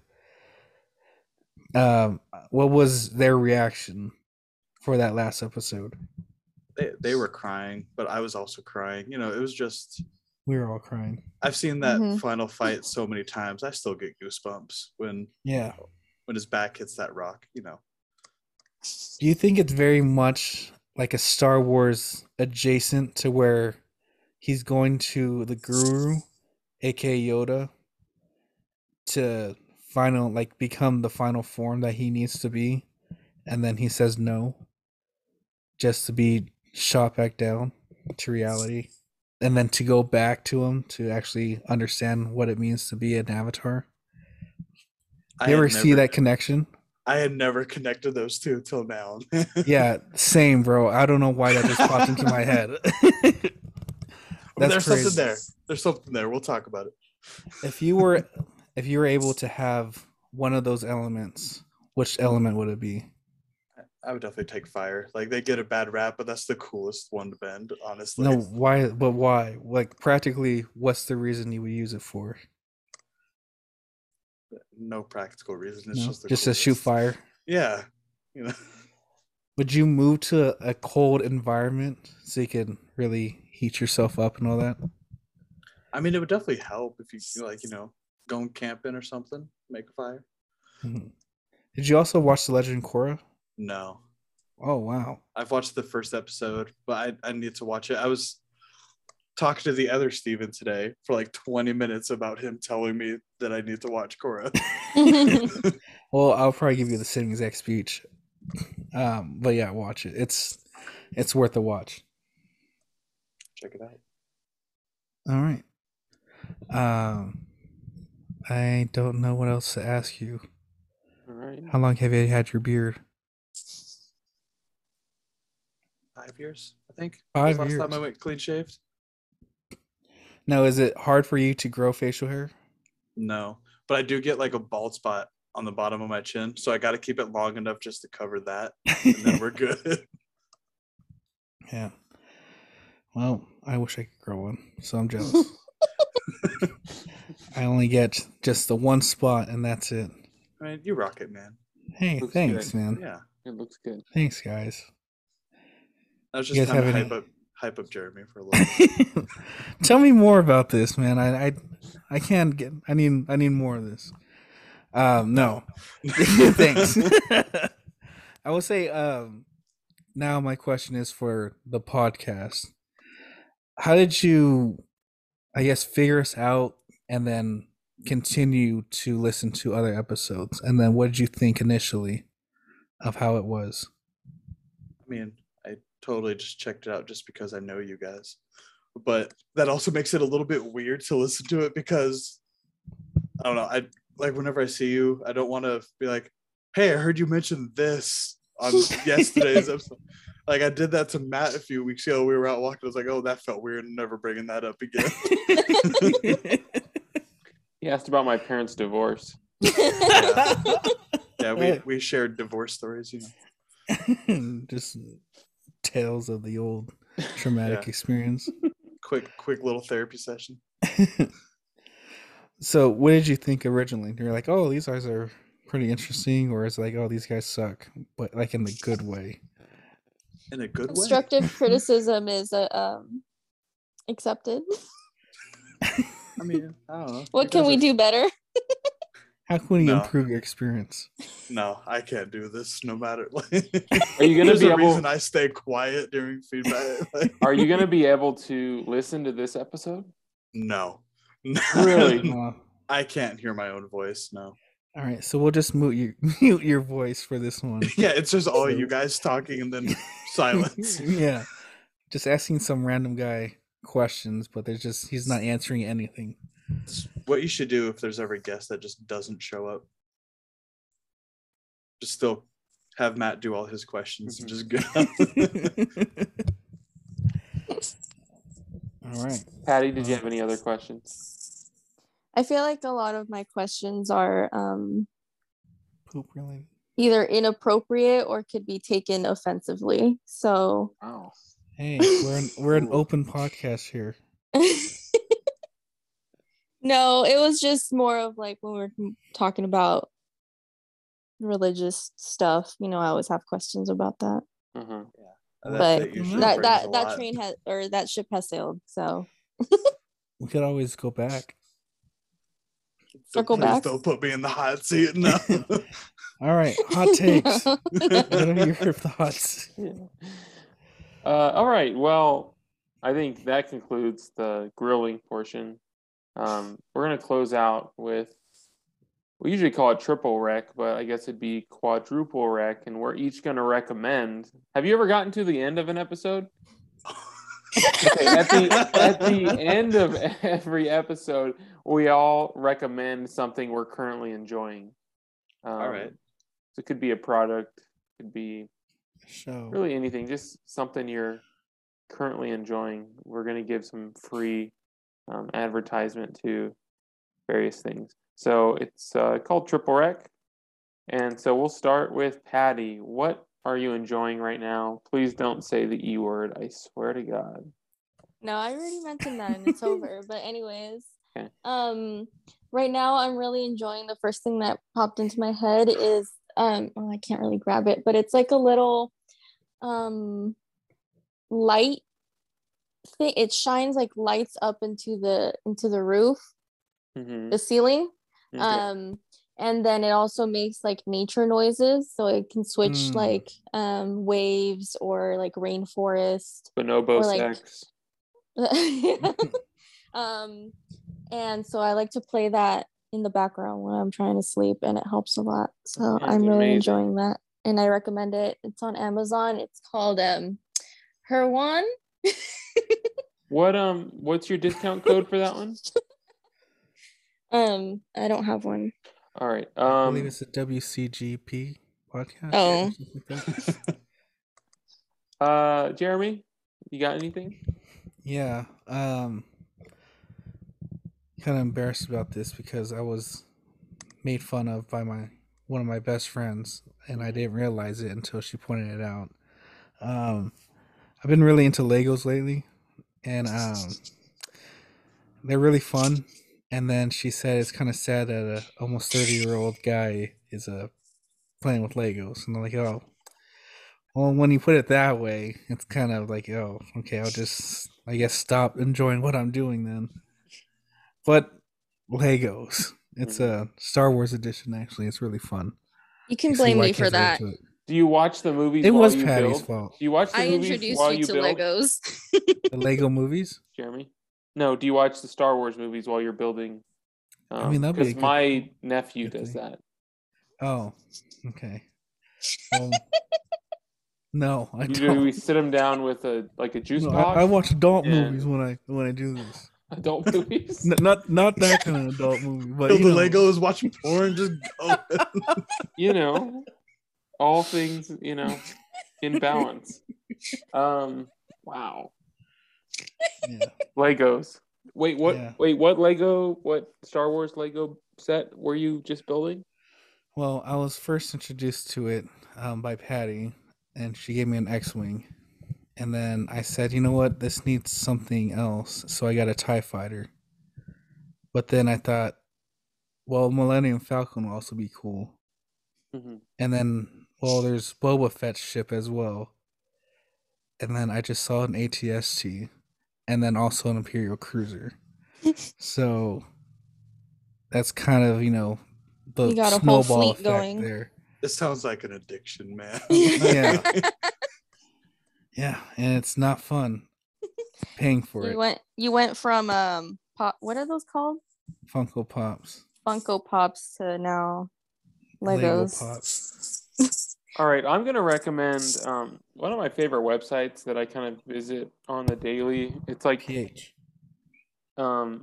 Um, what was their reaction for that last episode? They they were crying, but I was also crying. You know, it was just We were all crying. I've seen that Mhm. final fight so many times. I still get goosebumps when Yeah. when his back hits that rock, you know. Do you think it's very much like a Star Wars adjacent to where he's going to the Guru, aka Yoda, to final like become the final form that he needs to be, and then he says no, just to be shot back down to reality, and then to go back to him to actually understand what it means to be an avatar. I You had ever see never- that connection? I had never connected those two till now. Yeah, same, bro. I don't know why that just popped into my head. But That's there's crazy. something there. There's something there. We'll talk about it. If you were if you were able to have one of those elements, which element would it be? I would definitely take fire. Like they get a bad rap, but that's the coolest one to bend, honestly. No, why? But why? Like practically, what's the reason you would use it for? No practical reason. It's No? just the Just to shoot coolest. fire. Yeah. You know. Would you move to a cold environment so you could really heat yourself up and all that? I mean, it would definitely help if you like, you know, going camping or something, make a fire. Mhm. Did you also watch The Legend of Korra? No. Oh wow! I've watched the first episode, but I, I need to watch it. I was talking to the other Steven today for like twenty minutes about him telling me that I need to watch Korra. Well, I'll probably give you the same exact speech. Um, but yeah, watch it. It's it's worth a watch. Check it out. All right. Um, I don't know what else to ask you. All right. How long have you had your beard? Five years, I think. Five Last years. time I went clean shaved. Now, is it hard for you to grow facial hair? No, but I do get like a bald spot on the bottom of my chin, so I got to keep it long enough just to cover that, and then we're good. Yeah. Well, I wish I could grow one, so I'm jealous. I only get just the one spot, and that's it. I mean, you rock it, man. Hey, Looks thanks, good. man. Yeah, It looks good. Thanks, guys. I was You just guys trying to have hype any- up hype up Jeremy for a little bit. Tell me more about this, man. I, I I can't get. I need I need more of this. Um, no, thanks. I will say. Um, now my question is for the podcast. How did you, I guess, figure us out and then continue to listen to other episodes? And then what did you think initially of how it was? I mean, I totally just checked it out just because I know you guys. But that also makes it a little bit weird to listen to it because I don't know. I like whenever I see you, I don't want to be like, "Hey, I heard you mention this on yesterday's episode." Like I did that to Matt a few weeks ago. We were out walking. I was like, "Oh, that felt weird. I'm never bringing that up again." He asked about my parents' divorce. Yeah, yeah we, we shared divorce stories, you know. Just tales of the old traumatic Yeah. experience. Quick, quick little therapy session. So, what did you think originally? You're like, "Oh, these guys are pretty interesting," or it's like, "Oh, these guys suck," but like in the good way. In a good way. Constructive criticism is uh, um accepted. I mean, I don't know. What You can guys we are- do better? How can we No. improve your experience? No, I can't do this. No matter. Are you gonna There's be a able? reason I stay quiet during feedback. Like, Are you gonna be able to listen to this episode? no. Really? Uh, I can't hear my own voice. No. all right, so we'll just mute your mute your voice for this one. Yeah, it's just all you guys talking and then silence. Yeah, just asking some random guy questions, but there's just he's not answering anything. It's what you should do if there's ever a guest that just doesn't show up. Just still have Matt do all his questions and just go. All right. Patty, did you have any other questions? I feel like a lot of my questions are um Poop related. either inappropriate or could be taken offensively. So Wow. Hey, we're an we're an Ooh. open podcast here. no, it was just more of like when we're talking about religious stuff, you know, I always have questions about that. Uh-huh. That- But usually That brings that a that lot. train has or that ship has sailed. So We could always go back. circle Please back. don't put me in the hot seat. No. All right, hot takes. What are your thoughts? Yeah. Uh, all right. Well, I think that concludes the grilling portion. Um, we're gonna close out with we usually call it triple rec, but I guess it'd be quadruple rec, and we're each gonna recommend. Have you ever gotten to the end of an episode? Okay, at the at the end of every episode, we all recommend something we're currently enjoying. Um, All right. So it could be a product, it could be Show. really anything, just something you're currently enjoying. We're going to give some free um, advertisement to various things. So it's uh, called Triple Rec. And so we'll start with Patty. What are you enjoying right now? Please don't say the E word. I swear to God. No, I already mentioned that and it's over. But anyways, Okay. um, right now I'm really enjoying the first thing that popped into my head is um, oh, I can't really grab it, but it's like a little um light thing. It shines like lights up into the into the roof, Mm-hmm. the ceiling. Okay. Um, and then it also makes like nature noises, so it can switch Mm. like um waves or like rainforest. Bonobo or, like- sex. um and so I like to play that in the background when I'm trying to sleep, and it helps a lot. So That's I'm really amazing. enjoying that, and I recommend it. It's on Amazon. It's called um Her One. What um? What's your discount code for that one? um I don't have one. All right. I believe Um. it's a W C G P podcast. Oh. or something like that. Uh, Jeremy, you got anything? Yeah. Um kind of embarrassed about this because I was made fun of by my one of my best friends and I didn't realize it until she pointed it out. Um I've been really into Legos lately and um they're really fun. And then she said it's kind of sad that a almost thirty year old guy is uh, playing with Legos. And I'm like, oh, well, when you put it that way, it's kind of like, oh, okay, I'll just, I guess, stop enjoying what I'm doing then. But Legos, it's a Star Wars edition. Actually, it's really fun. You can You see blame why me for kids are that. into it. Do you watch the movies It while was you Patty's build? fault. Do you watch the I movies introduced while you you to build, Legos. The Lego movies. Jeremy? No. Do you watch the Star Wars movies while you're building? Um, I mean, that'd be a because good- my nephew good does thing. that. Oh, okay. Well, no, I Usually we don't. sit him down with a like a juice No, box. I, I watch adult and- movies when I when I do this. adult movies. N- not not that kind of adult movie, but Build you the know, Legos, watch porn, just go. You know, all things you know in balance. Um. Wow. Yeah. Legos. Wait. What? Yeah. Wait. What Lego? What Star Wars Lego set were you just building? Well, I was first introduced to it um, by Patty, and she gave me an X-wing, and then I said, you know what, this needs something else, so I got a TIE fighter. But then I thought, well, Millennium Falcon will also be cool, Mm-hmm. and then well, there's Boba Fett's ship as well, and then I just saw an A T S T, and then also an Imperial cruiser. So that's kind of, you know, the You got a whole snowball fleet effect going. there. This sounds like an addiction, man. Yeah. Yeah, and it's not fun paying for You it. went you went from um pop what are those called? Funko Pops. Funko Pops to now Lego Legos. Pops. All right, I'm gonna recommend um, one of my favorite websites that I kind of visit on the daily. It's like P H. um,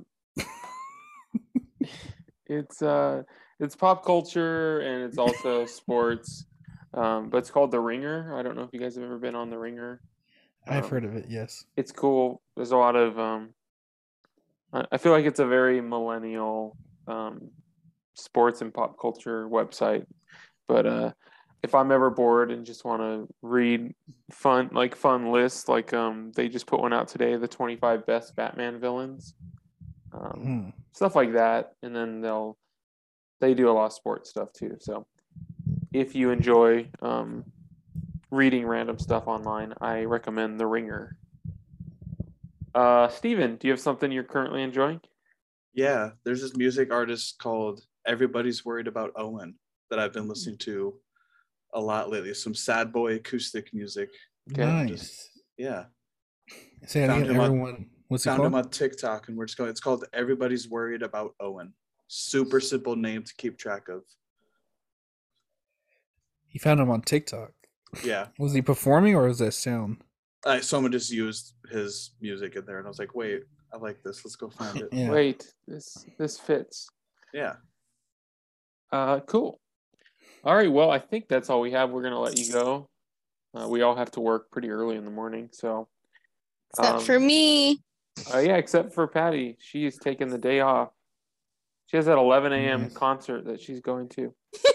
it's uh, it's pop culture and it's also sports, um, but it's called The Ringer. I don't know if you guys have ever been on The Ringer. I've Um, heard of it, yes. It's cool. There's a lot of um, I I feel like it's a very millennial um, sports and pop culture website. But uh, if I'm ever bored and just want to read fun like fun lists, like um, they just put one out today, the twenty-five best Batman villains, um, Hmm. stuff like that, and then they'll they do a lot of sports stuff too. So if you enjoy um, reading random stuff online, I recommend The Ringer. Uh, Steven, do you have something you're currently enjoying? Yeah, there's this music artist called Everybody's Worried About Owen that I've been listening to a lot lately. Some sad boy acoustic music. Okay. Nice. Yeah. Say it Found again, him on- everyone. What's it Found him called? on TikTok, and we're just going. It's called "Everybody's Worried About Owen." Super simple name to keep track of. You found him on TikTok. Yeah. Was he performing or was that sound? Uh, someone just used his music in there, and I was like, "Wait, I like this. Let's go find it." Yeah. Wait, this this fits. Yeah. Uh, cool. All right. Well, I think that's all we have. We're gonna let you go. Uh, we all have to work pretty early in the morning, so. Except um, for me. Uh, yeah, except for Patty. She's taking the day off. She has that eleven a.m. Nice. concert that she's going to.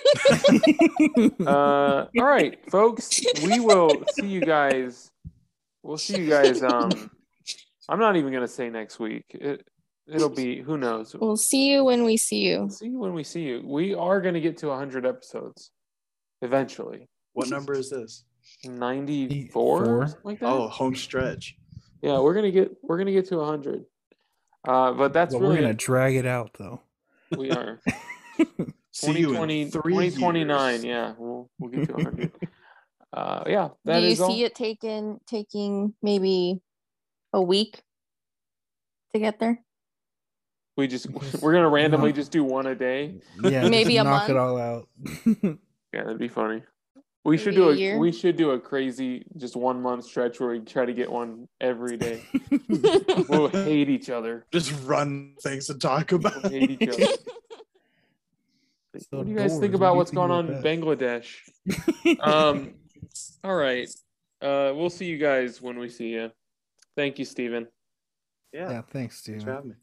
Uh, all right, folks. We will see you guys. We'll see you guys. Um, I'm not even gonna say next week. It it'll be who knows. We'll see you when we see you. See you when we see you. We are gonna get to one hundred episodes eventually. What number is this? ninety-four, Four. something like that. Oh, home stretch. Yeah, we're gonna get we're gonna get to one hundred. Uh, but that's But really we're gonna drag it out though. we are. See you twenty twenty, in three twenty twenty-nine, years. yeah, we'll we'll get to one hundred. uh, yeah, that Do you is all. see it taking taking maybe a week to get there? We just Just we're gonna randomly knock- just do one a day. Yeah, Maybe just a knock it month. all out. Yeah, that'd be funny. We should Maybe do a a year? we should do a crazy just one month stretch where we try to get one every day. We'll hate each other. Just run things to talk about. We'll hate each other. So What do you guys doors, think what about do you what's think going on about in Bangladesh? Um, all right. Uh, we'll see you guys when we see you. Thank you, Steven. Yeah. Yeah, thanks, Thanks Steven. for having me.